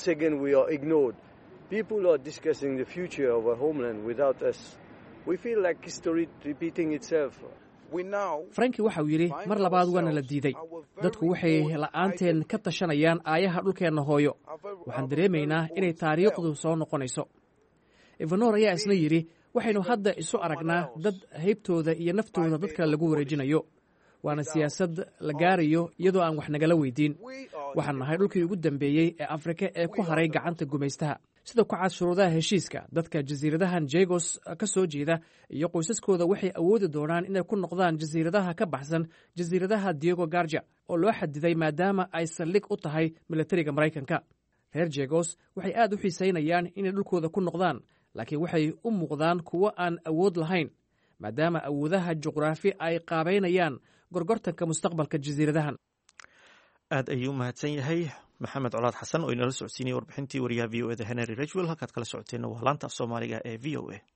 franki waxa uu yidhi mar labaad waana la diiday dadku waxay la'aanteen ka tashanayaan aayaha dhulkeenna hooyo waxaan dareemaynaa inay taariikhdu soo noqonayso evanor ayaa isna yidhi waxaynu hadda isu aragnaa dad haybtooda iyo naftooda dadka lagu wareejinayo waana siyaasad la gaarayo iyadoo aan wax nagala weydiin waxaan nahay dhulkii ugu dambeeyey ee afrika ee ku haray gacanta gumaystaha sida ku cad shuruudaha heshiiska dadka jasiiradahan jegos ka soo jeeda iyo qoysaskooda waxay awoodi doonaan inay ku noqdaan jasiiradaha ka baxsan jasiiradaha diego garja oo loo xadiday maadaama ay saldhig u tahay milatariga maraykanka reer jegos waxay aad u xiisaynayaan inay dhulkooda ku noqdaan laakiin waxay u muuqdaan kuwo aan awood lahayn maadaama awoodaha juqraafi ay qaabaynayaan gorgortanka mustaqbalka jasiiradahan aad ayuu u mahadsan yahay maxamed colaad xasan oo inala socodsiinaya warbixintii wariyaha v o eda henry rajwell halkaad kala socoteenna waa laanta af soomaaliga ee v o a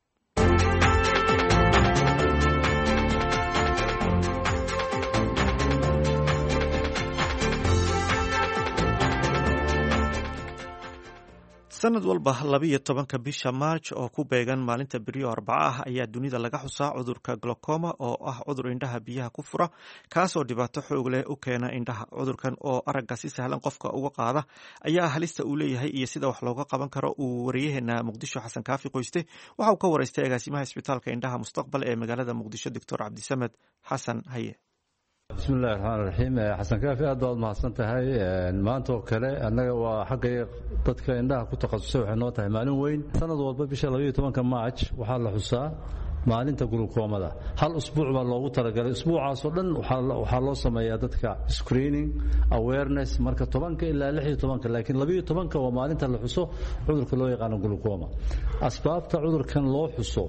sanad walba 12 bisha maarj oo ku beegan maalinta beriyo arbaca ah ayaa dunida laga xusaa cudurka glaucoma oo ah cudur indhaha biyaha ku fura kaasoo dhibaato xoog leh u keena indhaha cudurkan oo aragga si sahlan qofka uga qaada ayaa halista uu leeyahay iyo sida wax looga qaban karo uu wariyaheena muqdisho xasan kaafi qoyste waxa uu ka waraystay agaasimaha isbitaalka indhaha mustaqbal ee magaalada muqdisho doctor cabdisamed xasan haye bismillahi raxmaan raxiim xasan kaafi aad baad mahadsan tahay maanta oo kale annaga waa xaggay dadka indhaha ku takhasusay waxay noo tahay maalin weyn sanad walba bisha 12 maaj waxaa la xusaa maalinta gulukoomada hal usbuuc baa loogu talagalay usbuucaasoo dhan waxaa loo sameeyaa dadka screening awareness marka 10 ilaa 16 laakiin 12 waa maalinta la xuso cudurka loo yaqaano gulukooma asbaabta cudurkan loo xuso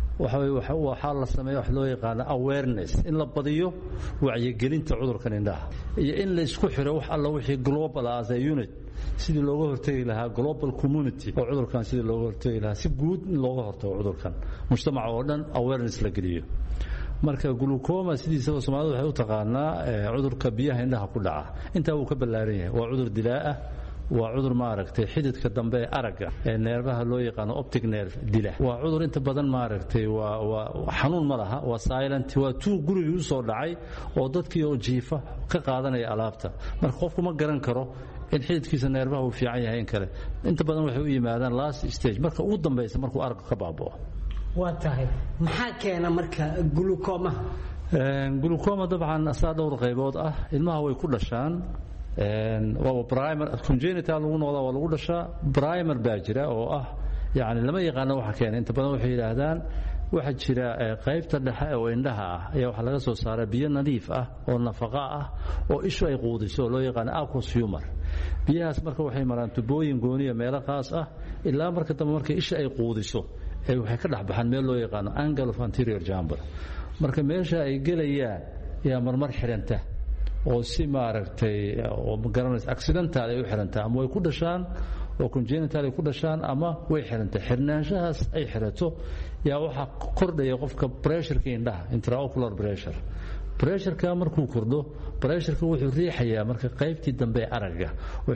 waxaa la sameeya wax loo yaqaano awareness in la badiyo wacyigelinta cudurkan indhaha iyo in la isku xiro wax alla wixii global as a unit sidii looga hortagi lahaa global community oo cudurkan sidii looga hortagi lahaa si guud in looga hortago cudurkan mujtamaca oo dhan awareness la geliyo marka glucoma sidiisaba Soomaalidu waxay u taqaanaa cudurka biyaha indhaha ku dhaca inta uu ka ballaaran yahay waa cudur dilaa ah waa cudur maaragtay xididka dambe ee aragga ee neerfaha loo yaqaano optic nerve dila waa cudur inta badan maaragtay waa xanuun ma laha waa silent waa tuu gurigii u soo dhacay oo dadkii oo jiifa ka qaadanaya alaabta marka qofku ma garan karo in xididkiisa neerfaha uu fiican yahay in kale inta badan waxay u yimaadaan last stage marka ugu dambaysa markuu aragga ka baaba'o waa tahay maxaa keena marka glucoma glucoma dabcan asaa dhowr qaybood ah ilmaha way ku dhashaan waa primer congenital lagu noqdaa waa lagu dhashaa primer baa jira oo ah yani lama yaqaano waxa keena inta badan waxay yiraahdaan waxa jira qaybta dhexe oo indhaha ah ayaa waxa laga soo saaraa biyo nadiif ah oo nafaqo ah oo ishu ay quudiso loo yaqaano aqueous humor biyahaas marka waxay maraan tubooyin gooniya meelo qaas ah ilaa marka dambe marka isha ay quudiso waxay ka dhaxbaxaan meel loo yaqaano angle of anterior chamber marka meesha ay gelayaan yaa marmar xiranta oo si maaragtay oo garanaysa accidental ay u xirantaa ama way ku dhashaan oo congenital ay ku dhashaan ama way xirantaa xirnaanshahaas ay xirato yaa waxa kordhaya qofka pressure-ka indhaha intraocular pressure-ka markuu kordho pressure-ka wuxuu riixayaa marka qaybtii dambe aragga oo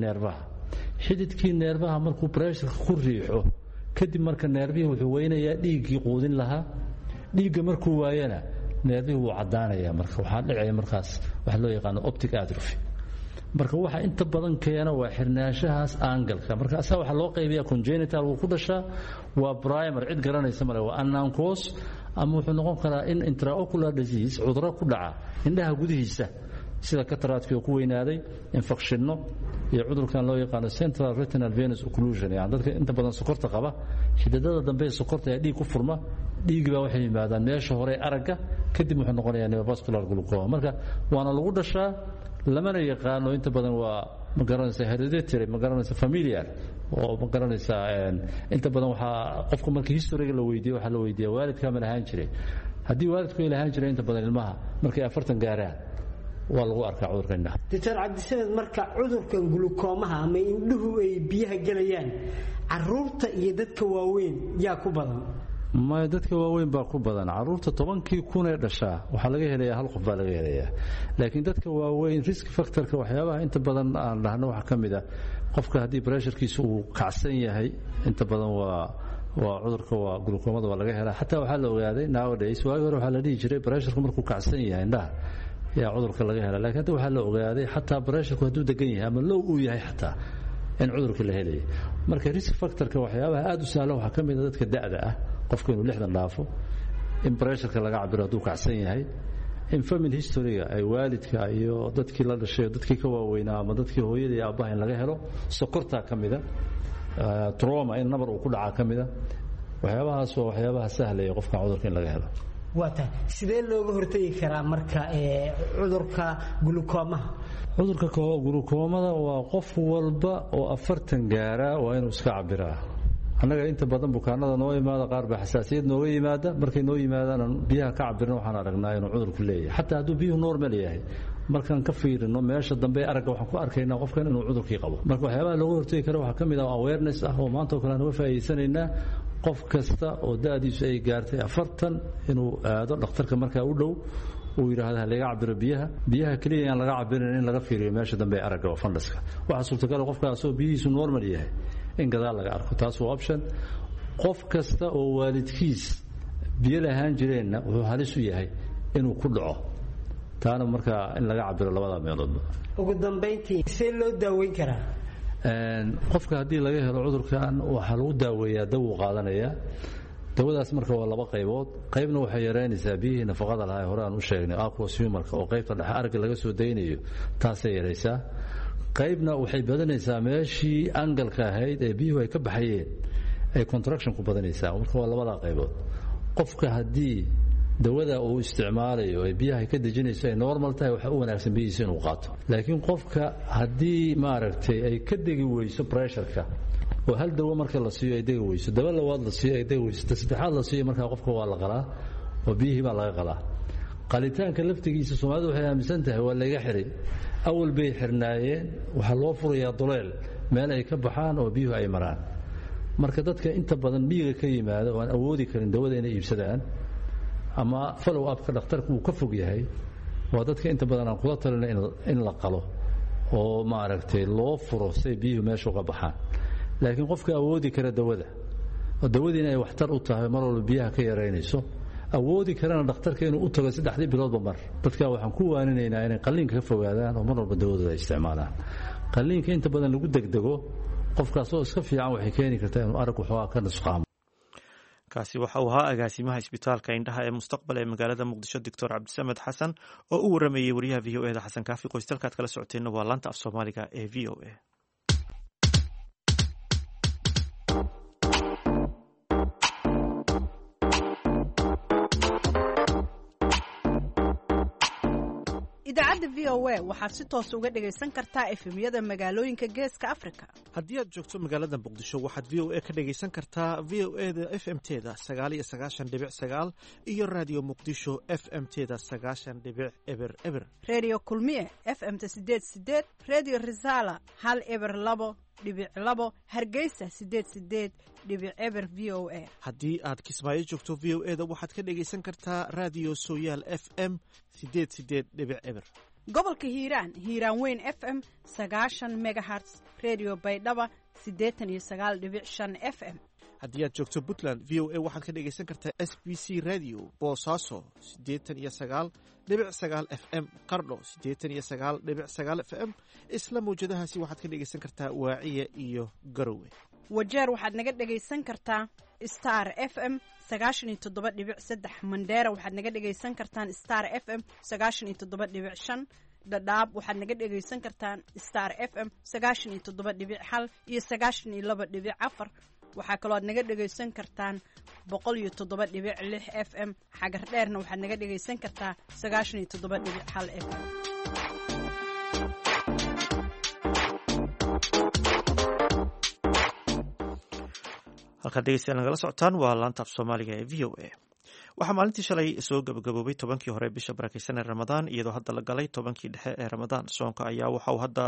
xididkii neerfaha markuu pressure-ka ku riixo kadib marka neerfihii wuxuu weynayaa dhiiggii quudin lahaa dhiigga markuu waayana neerfihii wuu caddaanaya marka waxaa dhacaya markaas waxa loo yaqaano optic atrophy marka waxa inta badan keena waa xirnaanshahaas angalka marka asaa waxa loo qaybiyaa congenital wuu ku dhashaa waa primer cid garanaysa male waa anancos ama wuxuu noqon karaa in intraocular disease cudurro ku dhaca indhaha gudihiisa sida cataract ku weynaaday infectionno iyo cudurkan loo yaqaano central retinal venous occlusion yani dadka inta badan sokorta qaba xididada dambe sokorta ee dhiig ku furma dhiigba waxay yimaadaan meesha hore aragga kadib wuxuu noqonayaa neovascular glaucoma marka waana lagu dhashaa lamana yaqaano inta badan waa ma garanaysa hereditary ma garanaysa familiar oo ma garanaysa inta badan waxa qofka marka historyga la weydiiyo waxa la weydiiyaa waalidka ma lahaan jiray haddii waalidku ay lahaan jiray inta badan ilmaha markay 40 gaaraan waa lagu arkaa cudurka indhaha Dr. Cabdisamed marka cudurkan gulukoomaha ama indhuhu ay biyaha galayaan caruurta iyo dadka waaweyn yaa ku badan ma dadka waaweyn baa ku badan caruurta 10,000 ee dhashaa waxa laga helayaa hal qof baa laga helayaa laakiin dadka waaweyn risk factorka waxyaabaha inta badan aan dhahno waxa kamid ah qofka hadii pressurekiisu uu kacsan yahay inta badan waa cudurka waa glukoomada waa laga helaa xataa waxa la ogaaday nowadays waagi hore waxa la dhihi jiray pressureka markuu kacsan yahay indhaha yaa cudurka laga helaa laakiin hadda waxa la ogaaday xataa pressureku hadduu degan yahay ama low uu yahay xataa in cudurka la helayo marka risk factorka waxyaabaha aad u sahlan waxa kamid ah dadka da'da ah qofku inuu 60 dhaafo in pressureka laga cabiro hadduu kacsan yahay in family historyga ay waalidka iyo dadkii la dhashay dadkii ka waaweynaa ama dadkii hooyadii aabaha in laga helo sokorta kamida trauma in nabar uu ku dhaca kamida waxyaabahaas waa waxyaabaha sahlaya qofka cudurka in laga helo waata sidee looga hortagi karaa marka cudurka gulukoomaha cudurka gulukoomada waa qof walba oo 40 gaara waa inuu iska cabiraa annaga inta badan bukaanada noo yimaada qaar ba xasaasiyad nooga yimaada markay noo yimaadaan biyaha ka cabirna waxaan aragnaa inuu cudurku leeyahay xataa hadduu biyuhu normal yahay markaan ka fiirino meesha dambe aragga waxaan ku arkaynaa qofkan inuu cudurkii qabo marka waxyaabaha looga hortagi karo waxaa kamid ah awareness ah oo maanta oo kale aan uga faa'iideysanaynaa qof kasta oo da'diisu ay gaartay 40 inuu aado dhakhtarka markaa u dhow uu yiraahdo laga cabiro biyaha kaliya aan laga cabirin in laga fiiriyo meesha dambe aragga oo fandaska waxa suurtagal qofkaas oo biyihiisu normal yahay in gadaal laga arko taas waa option qof kasta oo waalidkiis biyo lahaan jireenna wuxuu halis u yahay inuu ku dhaco taana marka in laga cabiro labada meeloodba ugu dambeyntii see loo daaweyn karaa qofka haddii laga helo cudurkan waxaa lagu daaweeyaa dawo qaadanaya dawadaas marka waa laba qaybood qaybna waxay yareynaysaa biyihii nafaqada lahaa hore aan u sheegnay aqueous humorka oo qaybta dhexe aragga laga soo daynayo taasay yaraysaa qaybna waxay badanaysaa meeshii angalka ahayd ee biyuhu ay ka baxayeen ay contraction ku badanaysaa marka waa labada qaybood qofka haddii dawada uu isticmaalayo ee biyaha ka dejinayso ay normal tahay waxa u wanaagsan biyihiisa inuu qaato laakiin qofka haddii maaragtay ay ka degi weyso pressureka oo hal dawo marka la siiyo ay degi weyso dawo labaad la siiyo ay degi weyso saddexaad la siiyo marka qofka waa la qalaa oo biyihii baa laga qalaa qalitaanka laftigiisa Soomaalidu waxay aaminsan tahay waa laga xiray awal bay xirnaayeen waxa loo furayaa duleel meel ay ka baxaan oo biyuhu ay maraan marka dadka inta badan miyiga ka yimaada oo aan awoodi karin dawada inay iibsadaan ama follow up ka dhakhtarku uu ka fog yahay waa dadka inta badan aan kula talina in la qalo oo maaragtay loo furo si biyuhu meesha uga baxaan laakiin qofka awoodi kara dawada oo dawadiina ay waxtar u tahay mar walba biyaha ka yareynayso awoodi karana dhakhtarka inuu u tago 3 biloodba mar dadka waxaan ku waaninaynaa inay qalliinka ka fogaadaan oo mar walba dawadooda ay isticmaalaan qalliinka inta badan lagu degdego qofkaas oo iska fiican waxay keeni kartaa inuu arag waxaa ka nusqaamo kaasi waxa uu ahaa agaasimaha isbitaalka indhaha ee mustaqbal ee magaalada muqdisho Dr. Cabdisamed Xasan oo u waramayay wariyaha VOA da Xasan Kaafi qoystalkaad kala socoteen waa laanta af Soomaaliga ee VOA idaacadda VOA waxaad si toos uga dhagaysan kartaa efemyada magaalooyinka geeska Afrika haddii aad joogto magaalada muqdisho waxaad VOA ka dhagaysan kartaa VOA-da FM-teeda 99.9 iyo radio muqdisho FM-teeda 90.0 radio kulmiye FM-ta 88 radio risala 102.2 hargeysa 88.0 VOA haddii aad Kismaayo joogto VOA-da waxaad ka dhagaysan kartaa radio Sooyaal FM 88.0 gobolka Hiiraan Weyn FM 90 MHz radio Baydhaba 89.5 FM haddii aad joogto Puntland VOA waxaad ka dhagaysan kartaa SBC radio Boosaaso 89.9 FM Qardho 89.9 FM isla mawjadahaasi waxaad ka dhagaysan kartaa Waaciya iyo Garowe Wajeer waxaad naga dhagaysan kartaa Star FM 97.3 Mandera waxaad naga dhagaysan kartaan Star FM 97.5 Dadaab waxaad naga dhagaysan kartaan Star FM 97.1 iyo 92.4 waxaa kaloo aad naga dhagaysan kartaan 107.6 FM xagar dheerna waxaad naga dhagaysan kartaa 97.1 FM halkaad dhegeystayaal nagala socotaan waa laanta af soomaaliga ee v o a waxaa maalintii shalay soo gabagaboobay 10kii hore bisha barakeysan ee ramadaan iyadoo hadda la galay 10kii dhexe ee ramadaan soonka ayaa waxa uu hadda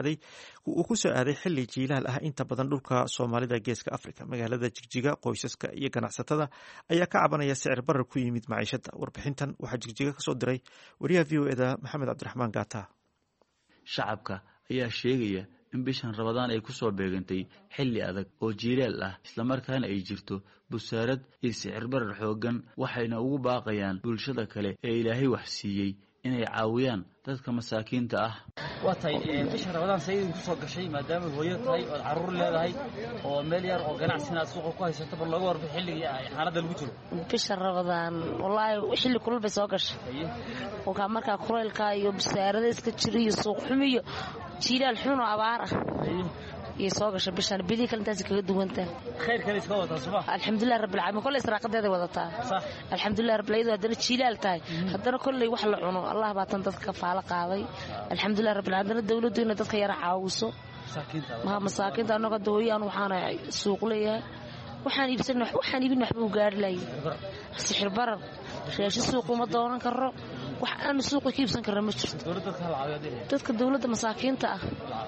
uu ku soo aaday xilli jiilaal ah inta badan dhulka soomaalida geeska afrika magaalada jigjiga qoysaska iyo ganacsatada ayaa ka cabanaya sicir barar ku yimid maciishada warbixintan waxaa jigjiga kasoo diray wariyaha v o eda maxamed cabdiraxmaan gaata. shacabka ayaa sheegaya in bishan Ramadaan ay ku soo beegantay xilli adag oo jiilaal ah isla markaana ay jirto busaarad iyo sicir barar xoogan waxayna ugu baaqayaan bulshada kale ee Ilaahay wax siiyay inay caawiyaan dadka masaakiinta ah. watay bishan Ramadaan sayidin ku soo gashay maadaama hooyo tahay oo caruur leedahay oo meel yar oo ganacsiga suuq ku haysato bal laga warbi xilliga ay xaaladda lagu jiro. bishan Ramadaan wallahi xilli kulul bay soo gashay oo ka marka kuleelka iyo busaarada iska jiriyo suuq xumiyo jiilaal xun oo abaar ah iyo soo gashay bishan bidii kale intaas kaga duwantaa khayr kale iska wada subax alxamdulillah rabbil caalamiin kulli israaqadeeda wadataa sax alxamdulillah rabbil caalamiin hadana jiilaal tahay hadana kulli wax la cuno allah baa tan dadka faala qaaday alxamdulillah rabbil caalamiin dawladuna dadka yar caawiso masaakiinta anaga dooyaan waxaan suuq leeyahay waxaan iibin waxba u gaari laayay sixir barar reeshi suuq uma doonan karo wax aan suuq ka iibsan karno ma jirto dadka dawladda masaakiinta ah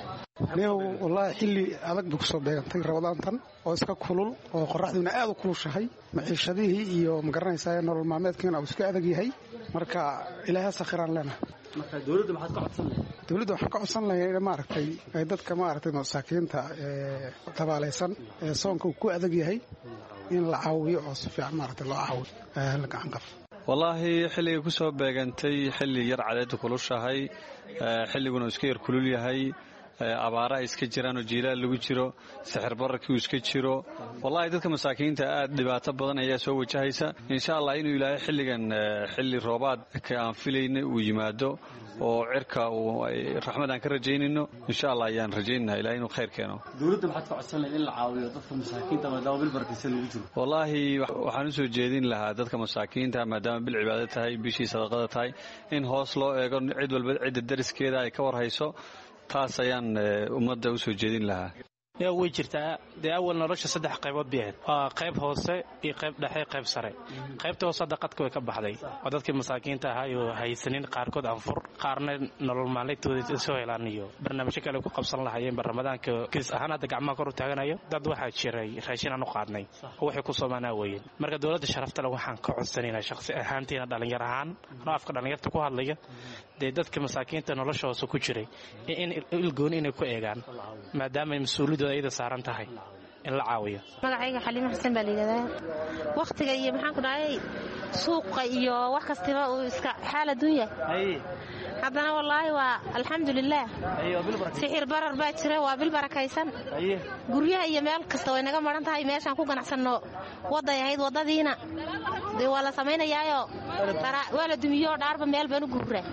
wallahi xilli adag buu soo beegantay Ramadaantan oo iska kulul oo qorraxduna aad u kulushahay maciishadihii iyo magaranaysaa nolol maalmeedkiina uu iska adag yahay marka ilaahay sakhiran lana marka dawladda maxaad ka codsan lahayd dawladda waxaan ka codsan lahayd maaragtay ay dadka maaragtay masaakiinta tabaalaysan ee soonka uu ku adag yahay in la caawiyo oo si fiican maaragtay loo caawiyo la gacan qaf wallahi xilliga ku soo beegantay xilli yar cadeed kulushahay xilliguna iska yar kulul yahay abaara iska jiraan oo jiilaal lagu jiro sixir bararkii iska jiro wallahi dadka masaakiinta aad dhibaato badan ayaa soo wajahaysa insha Allah inuu Ilaahay xilligan xilli roobaad ka aan filaynay uu yimaado oo cirka uu raxmad aan ka rajaynayno insha Allah ayaan rajaynaynaa Ilaahay inuu khayr keeno dawladda maxaad ka codsan lahayd in la caawiyo dadka masaakiinta maadaama bil barakaysan lagu jiro wallahi waxaan u soo jeedin lahaa dadka masaakiinta maadaama bil cibaado tahay bishii sadaqada tahay in hoos loo eego cid walba cid dariskeeda ay ka war hayso taas ayaan ummadda u soo jeedin lahaa way jirtaa dee awal nolosha 3 qaybood bay ahayd waa qayb hoose iyo qayb dhexe qayb sare qaybta hoose sadaqadka way ka baxday oo dadkii masaakiinta ahaa iyo haysanin qaarkood anfur qaarna nolol maalmeedkooda soo helaan iyo barnaamijyo kale ku qabsan lahaayeen Ramadaanka kiis ahaan hadda gacmaha kor u taaganayo dad waxaa jiray raashin aan u qaadnay oo waxay ku soomaanaa weeyeen marka dawladda sharafta leh waxaan ka codsanaynaa shakhsi ahaantiina dhalinyar ahaan afka dhalinyarta ku hadlaya dee dadka masaakiinta noloshooda ku jiray in ilgooni inay ku eegaan maadaama mas'uuliyadda ayda saaran tahay in la caawiyo magacayga Xaliimo Xuseen baa leeyahay waqtiga iyo maxaan ku dhahay suuqa iyo wax kastaba uu iska xaalad dunya haddana wallahi waa alxamdulillah sixir barar baa jira waa bil barakaysan guryaha iyo meel kasta way naga maran tahay meeshaan ku ganacsanno waday ahayd wadadiina de waa la sameynayaayo waa la dumiyo dhaarba meel baan u guuraa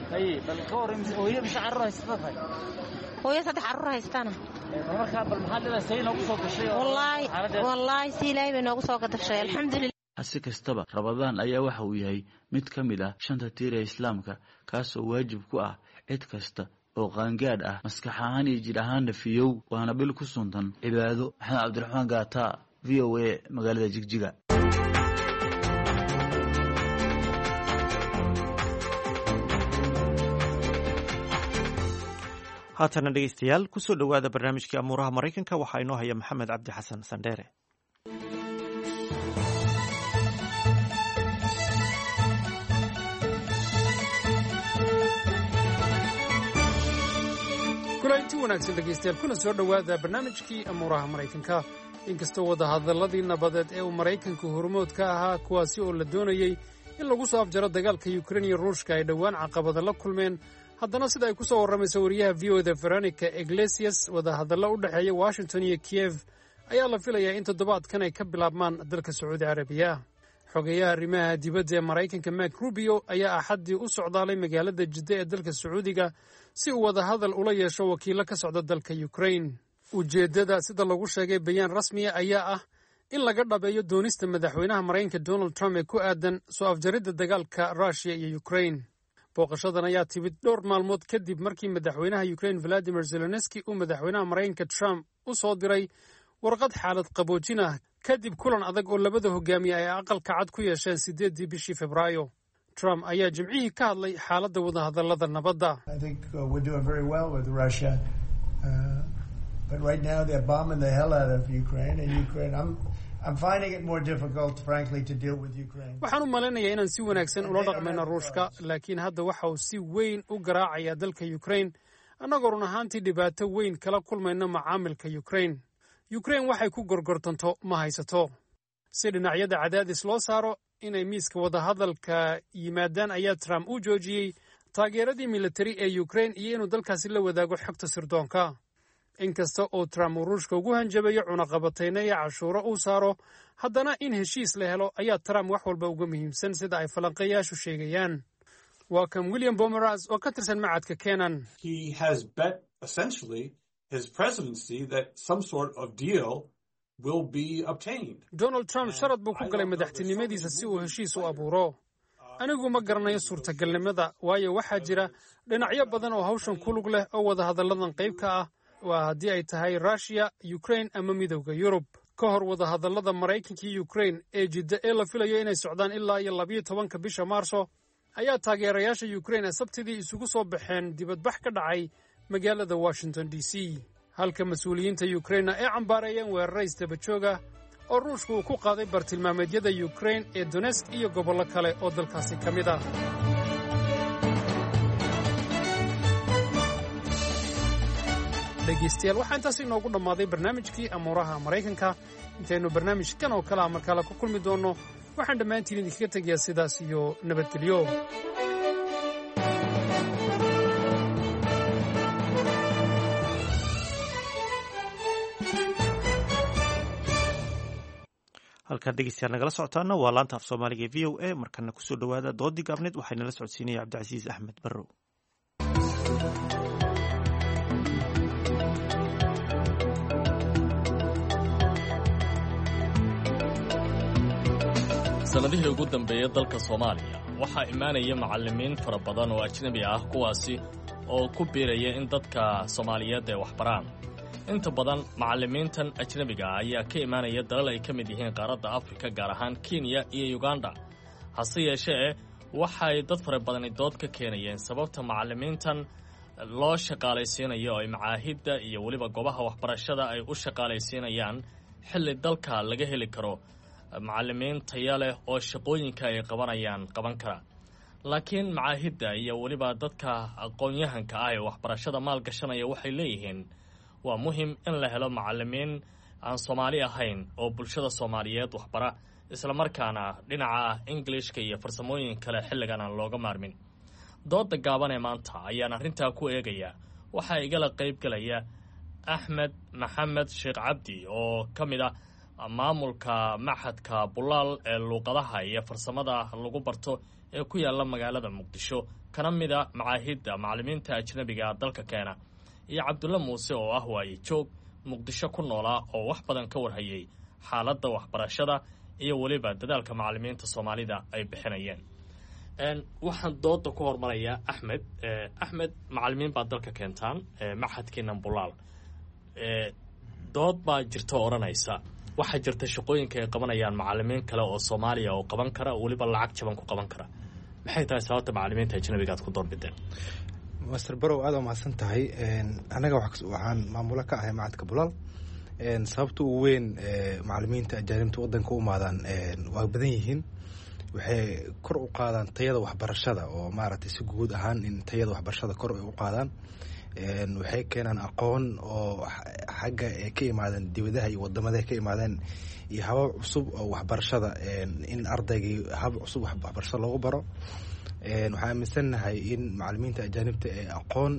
hooyo 3 carruur haystana marka bal maxaa leedahay say noogu soo gashay wallahi si ilaahay bay noogu soo gadashay alxamdulillah hase kastaba Ramadaan ayaa waxa uu yahay mid ka mid ah shanta tiir ee Islaamka kaas oo waajib ku ah cid kasta oo qaangaad ah maskax ahaan iyo jir ahaan fiyow waana bil ku suntan cibaado maxamed cabdiraxmaan gaata VOA magaalada Jigjiga haatana dhegeystayaal ku soo dhowaada barnaamijkii amuuraha Mareykanka waxaa inoo haya Maxamed Cabdi Xasan Sandheere. kulanti wanaagsan dhegeystayaal kuna soo dhowaada barnaamijkii amuuraha Mareykanka inkastoo wadahadaladii nabadeed ee uu Mareykanku hormood ka ahaa kuwaasi oo la doonayay in lagu soo afjaro dagaalka Ukraine iyo Ruushka ay dhowaan caqabado la kulmeen haddana sida ay ku soo warramayso wariyaha VOA Veronica Iglesias wadahadallo u dhexeeya Washington iyo Kiev ayaa la filayaa in toddobaadkan ay ka bilaabmaan dalka Sacuudi Carabiya xogeyaha arrimaha dibadda ee Mareykanka Mark Rubio ayaa axaddii u socdaalay magaalada Jidda ee dalka Sacuudiga si uu wadahadal ula yeesho wakiilo ka socda dalka Ukraine ujeeddada sida lagu sheegay bayaan rasmiya ayaa ah in laga dhabeeyo doonista madaxweynaha Mareykanka Donald Trump ee ku aadan soo afjaridda dagaalka Russia iyo Ukraine booqashadan ayaa timid dhowr maalmood kadib markii madaxweynaha Ukraine Volodymyr Zelensky uu madaxweynaha Mareykanka Trump u soo diray warqad xaalad qaboojin ah kadib kulan adag oo labada hogaamiye ay aqalka cad ku yeesheen 8 bishii Febraayo. Trump ayaa jimcihii ka hadlay xaaladda wadahadallada nabadda. I think we're doing very well with Russia. But right now they're bombing the hell out of Ukraine, and Ukraine I'm finding it more difficult, frankly, to deal with Ukraine. Waxaan u maleynayaa inaan si wanaagsan ula dhaqmayno Ruushka, laakiin hadda waxa uu si weyn u garaacayaa dalka Ukraine, annagoo run ahaantii dhibaato weyn kala kulmayna macaamilka Ukraine. Ukraine waxay ku gorgortanto ma haysato. Si dhinacyada cadaadis loo saaro inay miiska wadahadalka yimaadaan ayaa Trump u joojiyey taageeradii militari ee Ukraine iyo inuu dalkaasi la wadaago xogta sirdoonka. inkasta oo Trump uu Ruushka ugu hanjabayo cunaqabatayna iyo cashuuro uu saaro, haddana in heshiis la helo ayaa Trump wax walba uga muhiimsan sida ay falanqeeyaashu sheegayaan. Waa kan William Pomeranz oo ka tirsan macadka Kenan. He has bet essentially his presidency that some sort of deal will be obtained. Donald Trump sharad buu ku galay madaxtinimadiisa si uu heshiis u abuuro. Anigu ma garanayo suurtagalnimada, waayo waxaa jira dhinacyo badan oo hawshan ku lug leh oo wadahadalladan qayb ka ah. waa haddii ay tahay Russia, Ukraine ama midowga Yurub. Ka hor wadahadallada Mareykanka iyo Ukraine ee jidda ee la filayo inay socdaan ilaa 12 bisha Maarso ayaa taageerayaasha Ukraine sabtidii isugu soo baxeen dibadbax ka dhacay magaalada Washington DC, halka mas'uuliyiinta Ukraine ay cambaareeyeen weerarada isdaba jooga oo Ruushku uu ku qaaday bartilmaameedyada Ukraine ee Donetsk iyo gobollo kale oo dalkaasi ka mid ah. dhegeystayaal, waxaa intaas inoogu dhammaaday barnaamijkii amuuraha Mareykanka. intaynu barnaamijkan oo kale mar kale ku kulmi doonno, waxaan dhammaantiin idinkaga tegayaa sidaas iyo nabadgelyo. halkaan dhegeystayaal nagala socotaana waa laanta af Soomaaliga ee VOA. markana kusoo dhawaada doodii gaabneed waxayna la socodsiinaya Cabdicasiis Axmed Barrow. sanadihii ugu dambeeyay dalka Soomaaliya waxaa imaanaya macallimiin fara badan oo ajnabi ah, kuwaasi oo ku biiraya in dadka Soomaaliyeed ay wax baraan. inta badan macallimiintan ajnabiga ah ayaa ka imaanaya dalal ay ka mid yihiin qaaradda Afrika, gaar ahaan Kenya iyo Uganda. hase yeeshee waxay dad fara badan dood ka keenayeen sababta macallimiintan loo shaqaalaysiinayo oo ay macaahidda iyo weliba goobaha waxbarashada ay u shaqaalaysiinayaan xilli dalka laga heli karo macallimiin tayo leh oo shaqooyinka ay qaban kara. laakiin macaahidda iyo weliba dadka aqoon-yahanka ah ee waxbarashada maalgashanaya waxay leeyihiin waa muhiim in la helo macallimiin aan Soomaali ahayn oo bulshada Soomaaliyeed waxbara, isla markaana dhinaca Englishka iyo farsamooyin kale xilligan aan looga maarmin. dooda gaaban ee maanta ayaan arrintaa ku eegaya. waxaa igala qayb galaya Axmed Maxamed Sheekh Cabdi oo ka mid ah maamulka Maxadka Bulaal ee luqadaha iyo farsamada lagu barto ee ku yaala magaalada Muqdisho, kana mid ah macaahidda macallimiinta ajnabiga dalka keena, iyo Cabdulla Muuse oo ah waaye joog Muqdisho ku noolaa oo wax badan ka warhayay xaaladda waxbarashada iyo weliba dadaalka macallimiinta Soomaalida ay bixinayeen. waxaan dooda ku hormaraya Axmed macallimiin baa dalka keentaan maxadkiina Bulaal. dood baa jirta oranaysa waxaa jirta shaqooyinka ay qabanayaan macallimiin kale oo Soomaaliya oo qaban kara, weliba lacag jaban ku qaban kara. maxay tahay sababta macallimiinta ajnabiga aad ku doorbideen? Master Barrow, aad u mahadsan tahay. anaga waxaan maamulo ka ahay Macadka Bulaal. sababta ugu weyn macallimiinta ajaanibta wadanka u imaadaan waa badan yihiin. waxay kor u qaadaan tayada waxbarashada oo maaragtay si guud ahaan in tayada waxbarashada kor ay u qaadaan. waxay keenaan aqoon oo xagga ay ka imaadeen dibadaha iyo wadamada ka imaadeen, iyo habab cusub oo waxbarashada in ardaygii habab cusub waxbarashada loogu baro. waxaan aaminsanahay in macallimiinta ajaanibta ee aqoon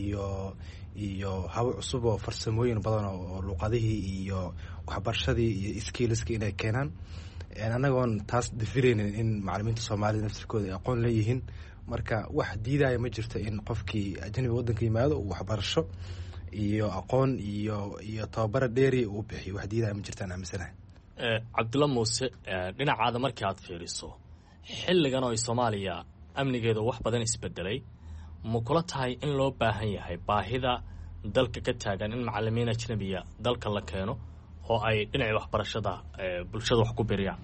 iyo habab cusub oo farsamooyin badan oo luqadihii iyo waxbarashadii iyo skillska inay keenaan. anagoon taas dafiraynin in macallimiinta Soomaalida naftirkooda ay aqoon leeyihiin. marka wax diidaya ma jirto in qofkii ajnabiga wadanka yimaado uu waxbarasho iyo aqoon iyo tababaro dheeri uu bixiyo. wax diidaya ma jirtaan aaminsanahay. Cabdulla Muuse, dhinacaada markii aad fiiriso xilligan oo Soomaaliya amnigeeda wax badan isbedelay ma kula tahay in loo baahan yahay baahida dalka ka taagan in macalimiin ajnabiya dalka la keeno oo ay dhinaca waxbarashada bulshada wax ku biriyaan?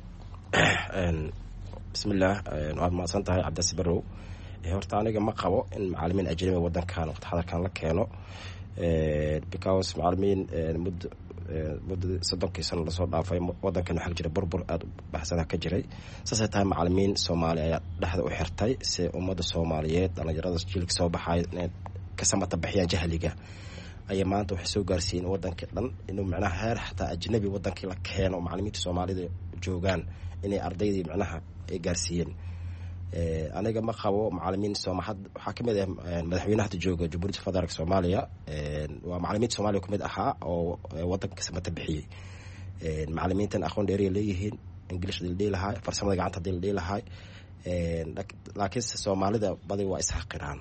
bismillaah, waad mahadsan tahay cabdisi barrow. horta aniga ma qabo in macalimiin ajnabi wadankan waqti xadarkan la keeno, because macalimiin muddo 30 sano lasoo dhaafay wadankan waxaa jira burbur aad u baxsana ka jiray. saasay tahay macalimiin Soomaali ayaa dhexda u xirtay si ummadda Soomaaliyeed dhalinyarada jiilka soo baxay ka samata bixiyaan jahliga ay maanta waxay soo gaarsiin wadanka dhan inuu macnaha heer xataa ajnabi wadankii la keeno macalimiinta Soomaalida joogaan inay ardaydii macnaha ay gaarsiiyeen. aniga ma qabo macalimiin Soomaaliyeed waxaa kamid ah madaxweynaha jooga Jamhuuriyadda Federaalka Soomaaliya, waa macalimiinta Soomaaliya kamid ahaa oo wadanka samata bixiyay. macalimiintan aqoon dheer ay leeyihiin, English dil lahaa, farsamada gacanta dil lahaa, laakiin Soomaalida badi waa isxaqiraan.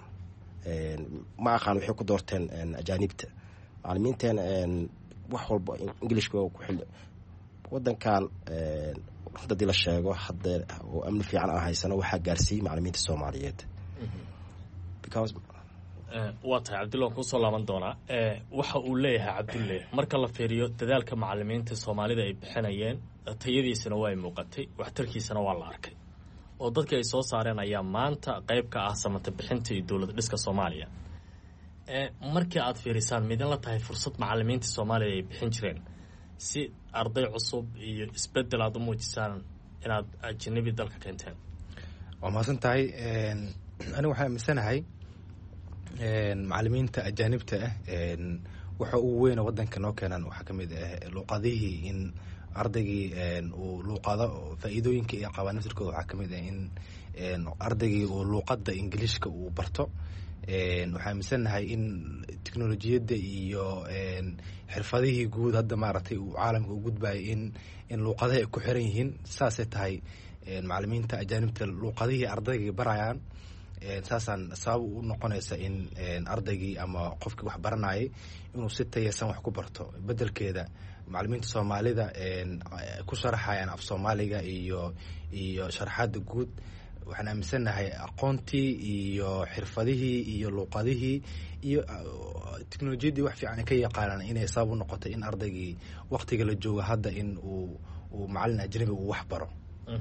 ma aqaan waxay ku doorteen ajaanibta macalimiintan wax walba Englishka ku xil wadankan dadii la sheego hadda oo amni fiican ah haysana waxa gaarsiiyay macalimiinta Soomaaliyeed. because waa tahay Cabdulla ku soo laaban doona waxa uu leeyahay Cabdulle marka la fiiriyo dadaalka macalimiinta Soomaalida ay bixinayeen tayadiisana waa muuqatay, waxtarkiisana waa la arkay oo dadka ay soo saareen ayaa maanta qayb ka ah samata bixinta iyo dawlad dhiska Soomaaliya. markii aad fiirisaan midna la tahay fursad macalimiinta Soomaaliya ay bixin jireen si arday cusub iyo isbedel aad u muujisaan inaad ajnabi dalka keenteen? waa mahadsan tahay. aniga waxaan aaminsanahay macalimiinta ajaanibta waxa ugu weyn wadanka noo keenan waxaa ka mid ah luqadihii, in ardaygii uu luqado faa'iidooyinka iyo qawaaniintirkooda waxaa ka mid ah in ardaygii uu luqadda Ingiliishka uu barto. waxaan aaminsanahay in teknolojiyadda iyo xirfadihii guud hadda maaragtay uu caalamka u gudbayo in luuqadaha ay ku xiran yihiin. saasay tahay macalimiinta ajaanibta luuqadihii ardaygii barayaan, saasaan sabab u noqonaysa in ardaygii ama qofkii wax baranayay inuu si tayeysan wax ku barto. bedelkeeda macalimiinta Soomaalida ku sharaxayaan af Soomaaliga iyo sharaxaada guud. waxaan aaminsanahay aqoontii iyo xirfadihii iyo luuqadihii iyo teknolojiyadii wax fiican ka yaqaanaan inay sabab u noqotay in ardaygii waqtiga la joogo hadda in uu macalin ajnabi uu wax baro.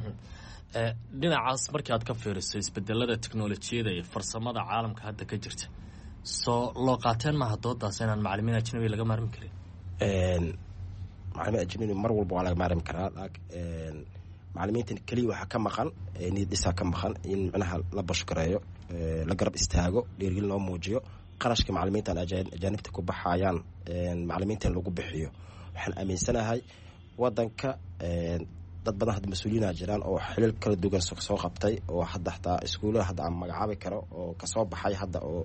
dhinacaas markii aad ka fiiriso isbedelada teknolojiyada iyo farsamada caalamka hadda ka jirta, soo loo qaateen maaha doodaas inaan macalimiin ajnabi laga maarmi karin? macalimiin ajnabi mar walba waa laga maarmi karaa. macalimiintan kaliya waxaa ka maqan niyad dhisaa ka maqan in macnaha la bashkareeyo, la garab istaago, dhiirgelin loo muujiyo, qarashka macalimiintan ajaanibta ku baxayaan macalimiintan lagu bixiyo. waxaan aaminsanahay wadanka dad badan hadda mas-uuliyiina jiraan oo xilal kala duwan soo qabtay oo hadda xataa iskuulaha hadda aan magacaabi karo oo kasoo baxay hadda oo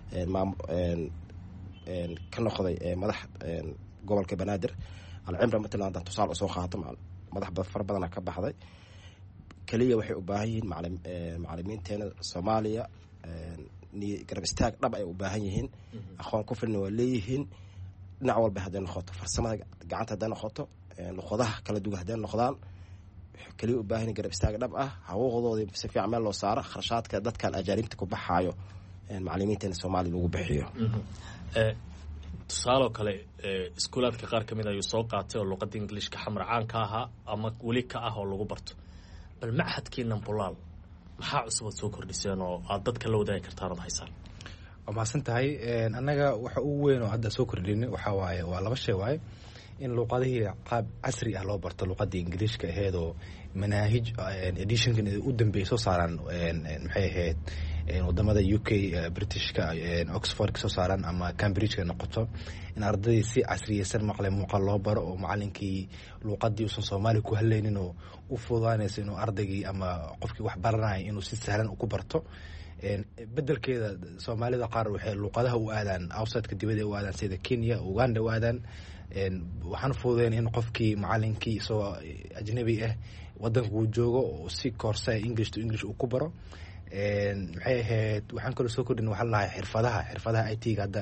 ka noqday madax gobolka Banaadir Alcimra Mathalan tusaale soo qaato madax fara badan ka baxday. kaliya waxay u baahan yihiin macalimiinteena Soomaaliya garab istaag dhab ay u baahan yihiin, aqoon ku filan waa leeyihiin, dhinac walba hadday noqoto, farsamada gacanta hadday noqoto, luqadaha kala duwan hadday noqdaan, kaliya u baahan garab istaag dhab ah, hawooqdooda si fiican meel loo saaro, kharashaadka dadkan ajaanibta ku baxaayo macalimiinteena Soomaaliya lagu bixiyo. tusaaloo kale iskuulaadka qaar ka mid ayuu soo qaatay oo luqadda Ingiliishka xamar caan ka ahaa ama weli ka ah oo lagu barto. bal machadkiinan Bulaal maxaa cusub soo kordhiseen oo aad dadka la wadaagi kartaan oo haysaan? waa mahadsan tahay. annaga waxa ugu weyn oo hadda soo kordhinay waxaa waaye waa laba shay waaye in luqadihii qaab casri ah loo barto. luqadii Ingiliishka ahayd oo manaahij editionkan u dambeeyay soo saaraan maxay ahayd wadamada UK, Britishka, Oxford soo saaran ama Cambridge noqoto, in ardayda si casriyeysan maqle muuqaal loo baro oo macalinkii luqadii uusan Soomaali ku haleynin oo u fududaanaysa inuu ardaygii ama qofkii wax baranayay inuu si sahlan ku barto. bedelkeeda Soomaalida qaar waxay luqadaha u aadaan outside-ka dibadda u aadaan sida Kenya, Uganda u aadaan. waxaan fududeyn in qofkii macalinkii soo ajnabi ah wadanka uu joogo oo si koorsa English to English uu ku baro. maxay ahayd waxaan kaloo soo kordhin waxaa lahaa xirfadaha IT-ga hadda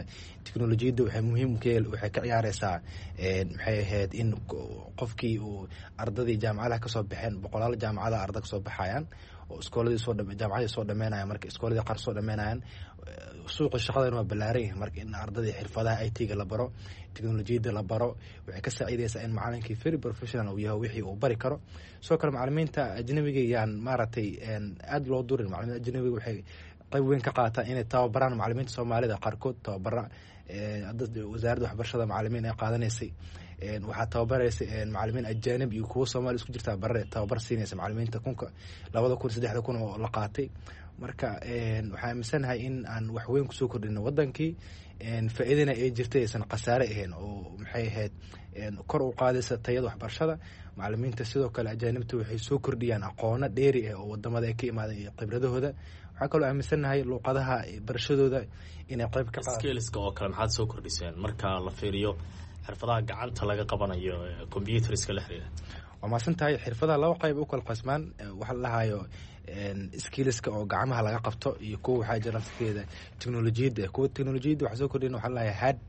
teknolojiyadda waxay muhiim waxay ka ciyaareysaa maxay ahayd in qofkii uu ardadii jaamacadaha kasoo baxeen boqolaal jaamacadaha arda kasoo baxayaan oo iskooladii jaamacadii soo dhameenayaan marka iskooladii qaar soo dhameenayaan suuqa shaqadan waa ballaaran yahay marka in ardadii xirfadaha IT-ga la baro teknolojiyadda la baro waxay ka saacideysaa in macalinkii very professional uu yahay wixii uu bari karo sidoo kale macalimiinta ajnabiga yaan maaragtay aad loo durin macalimiinta ajnabiga waxay qayb weyn ka qaataan inay tababaraan macalimiinta soomaalida qaarkood tababara wasaaradda waxbarashada macalimiin ay qaadanaysay waxaa tababaraysa macalimiin ajaanib iyo kuwo soomaali isku jirtaa tababar siinaysa macalimiinta 2003 oo la qaatay marka waxaa aaminsanahay in aan wax weyn kusoo kordhino wadankii faa'iidana ay jirtay aysan khasaare ahayn oo maxay ahayd kor u qaadaysa tayada waxbarashada macalimiinta sidoo kale ajaanibta waxay soo kordhiyaan aqoono dheeri ah oo wadamada ay ka imaadeen iyo khibradahooda waxaa kaloo aaminsanahay luuqadaha barashadooda inay qayb ka qaataan skillska oo kale maxaad soo kordhiseen marka la fiiriyo xirfadaha gacanta laga qabanayo computerska la xiriira waa maasan tahay xirfadaha laba qayb u kala qasmaan waxa la dhahayo skillska oo gacmaha laga qabto iyo kuwa waxaa jira nafteeda teknolojiyadda kuwa teknolojiyadda waxaa soo kordhin waxaa la dhahayaa hard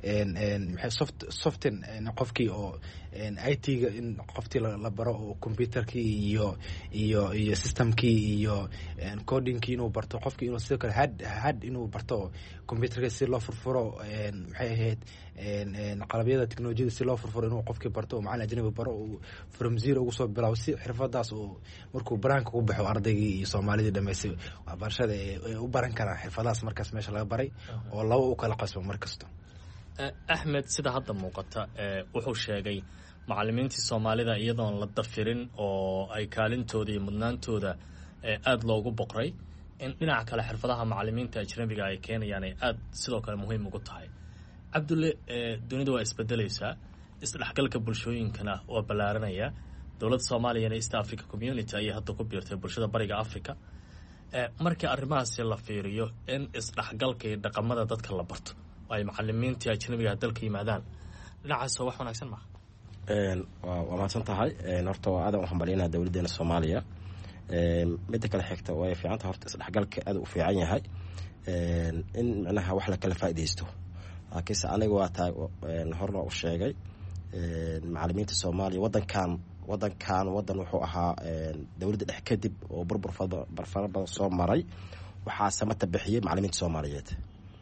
soften qofkii oo IT-ga in qoftii la baro oo computerkii iyo systemkii iyo codingkii inuu barto qofkii inuu sidoo kale hard inuu barto computerka si loo furfuro maxay ahayd qalabyada teknolojiyada si loo furfuro inuu qofkii barto oo macalin ajnabi baro uu from zero ugu soo bilaabo si xirfadaas uu markuu baraanka ku baxo ardaygii iyo soomaalidii dhameysay waxbarashada ay u baran karaan xirfadaas markaas meesha laga baray oo laba u kala qasbo markasta axmed sida hadda muuqata wuxuu sheegay macalimiintii soomaalida iyadoon la dafirin oo ay kaalintooda iyo mudnaantooda aada loogu boqray in dhinaca kale xirfadaha macalimiinta ajnabiga ay keenayaan ay aada sidoo kale muhiim ugu tahay cabdulle dunida waa isbedelaysaa isdhexgalka bulshooyinkana waa ballaaranaya dowladda soomaaliyana east africa community ayay hadda ku biirtay bulshada bariga africa markii arrimahaasi la fiiriyo in isdhexgalka iyo dhaqamada dadka la barto ay macalimiintii ajnabiga dalka yimaadaan dhinacaas wax wanaagsan maaha waa mahadsan tahay horta waa aadan u hambalyaynaa dowladdeena soomaaliya midda kale xigta way fiicanta horta isdhexgalka aad u fiican yahay in macnaha wax la kala faa'iidaysto laakiinse aniga waa tahay horna u sheegay macalimiinta soomaaliya wadankan wuxuu ahaa dowladda dhex kadib oo burbur fara badan soo maray waxaa samata bixiyey macalimiinta soomaaliyeed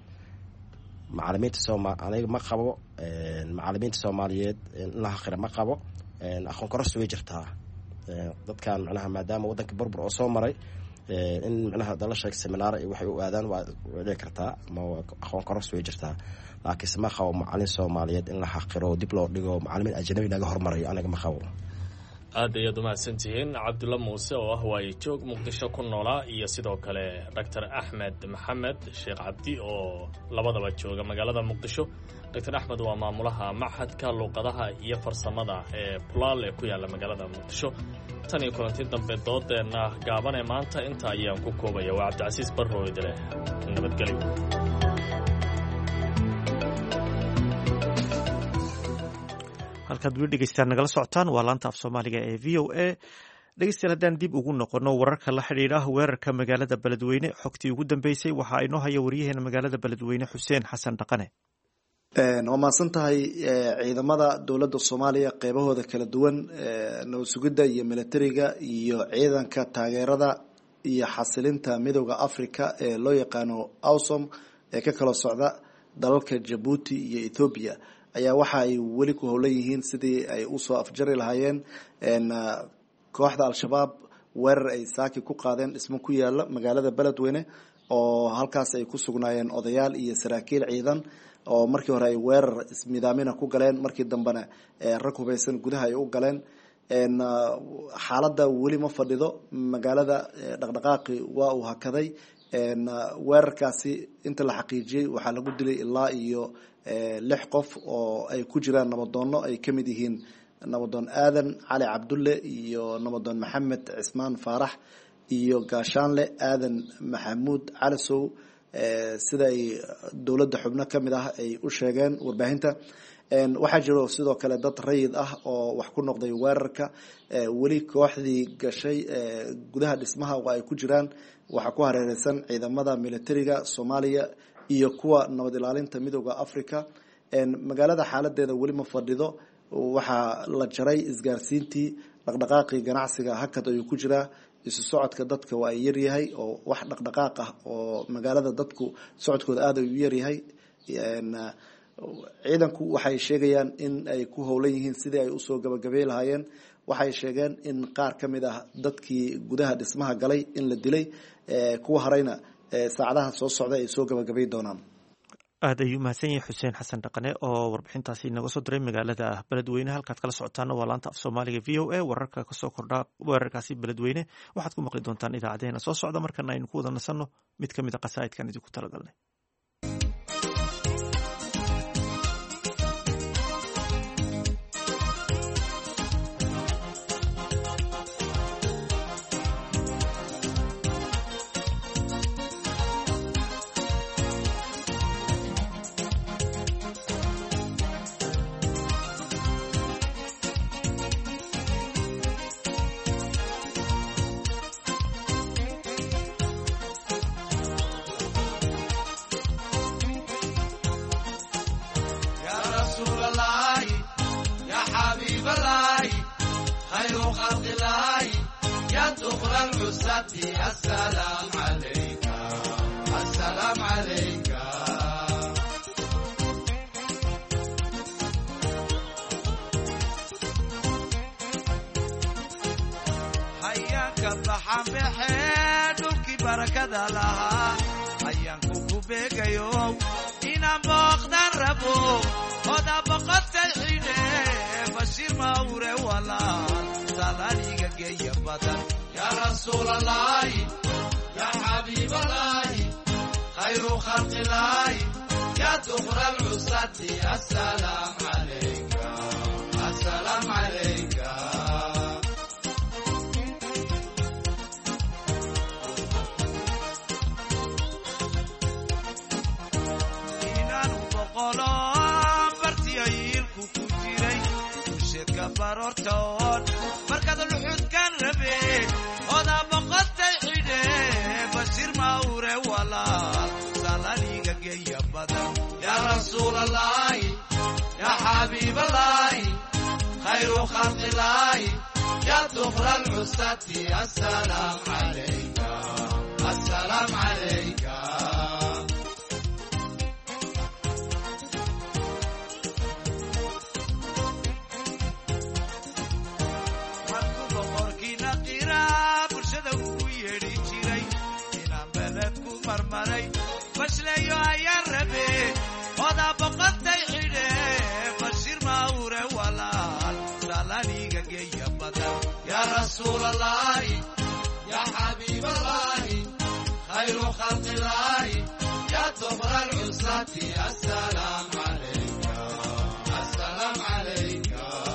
aniga ma qabo macalimiinta soomaaliyeed in la haqira ma qabo aqoon koros way jirtaa dadkan macnaha maadaama wadanka burbur oo soo maray in macnaha dala sheeg seminaar waxay u aadaan waa dhici kartaa ma aqoon koros way jirtaa laakiinse ma qabo macalin soomaaliyeed in la haqiro dib loo dhigo macalimiin ajnabi naga hormarayo aniga ma qabo aad ayaad umahadsantihiin cabdulla muuse oo ah waaye joog muqdisho ku noolaa iyo sidoo kale doctor axmed maxamed sheekh cabdi oo labadaba jooga magaalada muqdisho doctor axmed waa maamulaha machadka luuqadaha iyo farsamada ee pulaal ee ku yaala magaalada muqdisho tan iyo kulanti dambe doodeenna gaabane maanta inta ayaan ku koobaya waa cabdicasiis barroodile nabadgelyo halkaad weli dhegeystaan nagala socotaan waa laanta af soomaaliga ee v o a dhegeystayaal haddaan dib ugu noqono wararka la xidhiidha weerarka magaalada beledweyne xogtii ugu dambeysay waxaa inoo haya waryaheena magaalada beledweyne xuseen xasan dhaqane waa mahadsan tahay ciidamada dowladda soomaaliya qeybahooda kala duwan nabad sugidda iyo militariga iyo ciidanka taageerada iyo xasilinta midooda africa ee loo yaqaano awsom ee ka kala socda dalalka jabuuti iyo ethoobiya ayaa waxa ay weli ku howlan yihiin sidii ay usoo afjari lahaayeen kooxda al-shabaab weerar ay saaki ku qaadeen dhismo ku yaala magaalada beledweyne oo halkaas ay ku sugnaayeen odayaal iyo saraakiil ciidan oo markii hore ay weerar ismidaamina ku galeen markii dambena rag hubaysan gudaha ay u galeen xaaladda weli ma fadhido magaalada dhaqdhaqaaqi waa uu hakaday weerarkaasi inta la xaqiijiyey waxaa lagu dilay ilaa iyo 6 qof oo ay ku jiraan nabadoono ay ka mid yihiin nabadoon aadan cali cabdulle iyo nabadoon maxamed cismaan faarax iyo gaashaanle aadan maxamuud calisow sida ay dowladda xubno ka mid ah ay u sheegeen warbaahinta waxaa jiro sidoo kale dad rayid ah oo wax ku noqday weerarka weli kooxdii gashay gudaha dhismaha oo ay ku jiraan waxaa ku hareereysan ciidamada militariga soomaaliya iyo kuwa nabad ilaalinta midooda Africa magaalada xaaladeeda weli ma fadhido waxaa la jaray isgaarsiintii dhaqdhaqaaqii ganacsiga hakad ayuu ku jiraa isu socodka dadka waa ay yaryahay oo wax dhaqdhaqaaq ah oo magaalada dadku socodkooda aad ayuu yaryahay ciidanku waxay sheegayaan in ay ku howlan yihiin sidii ay usoo gabagabay lahaayeen waxay sheegeen in qaar ka mid ah dadkii gudaha dhismaha galay in la dilay kuwa harayna saacadaha soo socda ay soo gabagabay doonaan aad ayuu mahadsan yahay xuseen xasan dhaqane oo warbixintaasi inaga soo diray magaalada beledweyne halkaad kala socotaana waa laanta af soomaaliga v o a wararka kasoo kordha weerarkaasi beledweyne waxaad ku maqli doontaan idaacadeena soo socda markana aynu ku wada nasanno mid ka mid a qasaa'idkan idinku talagalnay السلام عليك السلام عليك حياك الضحى بحيدك بركة لها حياك كوبيك يوم إنا بقدر ربو ودا بقت الحين بشير ما وري ولا سلاليك جاي بدن يا رسول الله يا حبيب الله خير خلق الله يا دخر العصاة السلام عليك السلام عليك إنان بقولان برتيايل كوكوتيري وشيك بارورتون مركز الوحود كان ربي ودا بقت الحين بشير ما وري ولا سلاليك جاي بدن يا رسول الله يا حبيب الله خير خلق الله يا دخر العصاة السلام عليك السلام عليك بشليو يا ربي ودا بقت الحين بشير ما وري ولا سلاليك جاي بدن يا رسول الله يا حبيب الله خير خلق الله يا دبر العصاة السلام عليك السلام عليك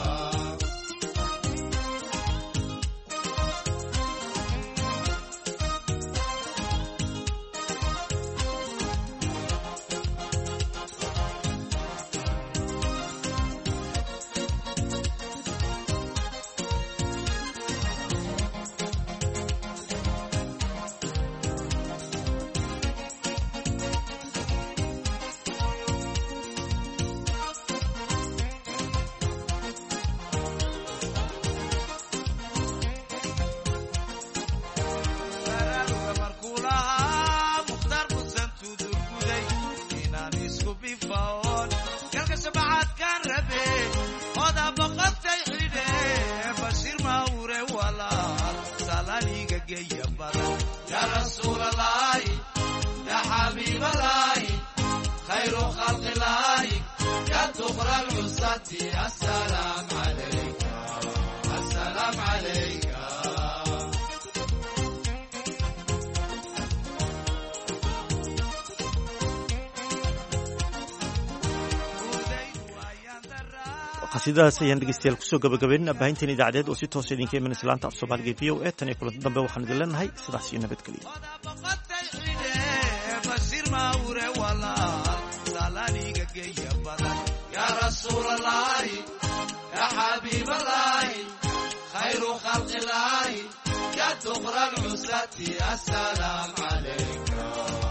يا رسول الله يا حبيب الله خير خلق الله يا دخر العصاة السلام عليك السلام عليك qasiidadaas ayaan dhegeystayaal kusoo gabagabeynina baahinteen idaacadeed oo si toosa idinka imanaysa laanta af soomaaliga v o a tan iyo kulanti dambe waxaan idin leenahay sidaas iyo nabadgelyo يا رسول الله يا حبيب الله خير خلق الله يا دخر العصاة السلام عليك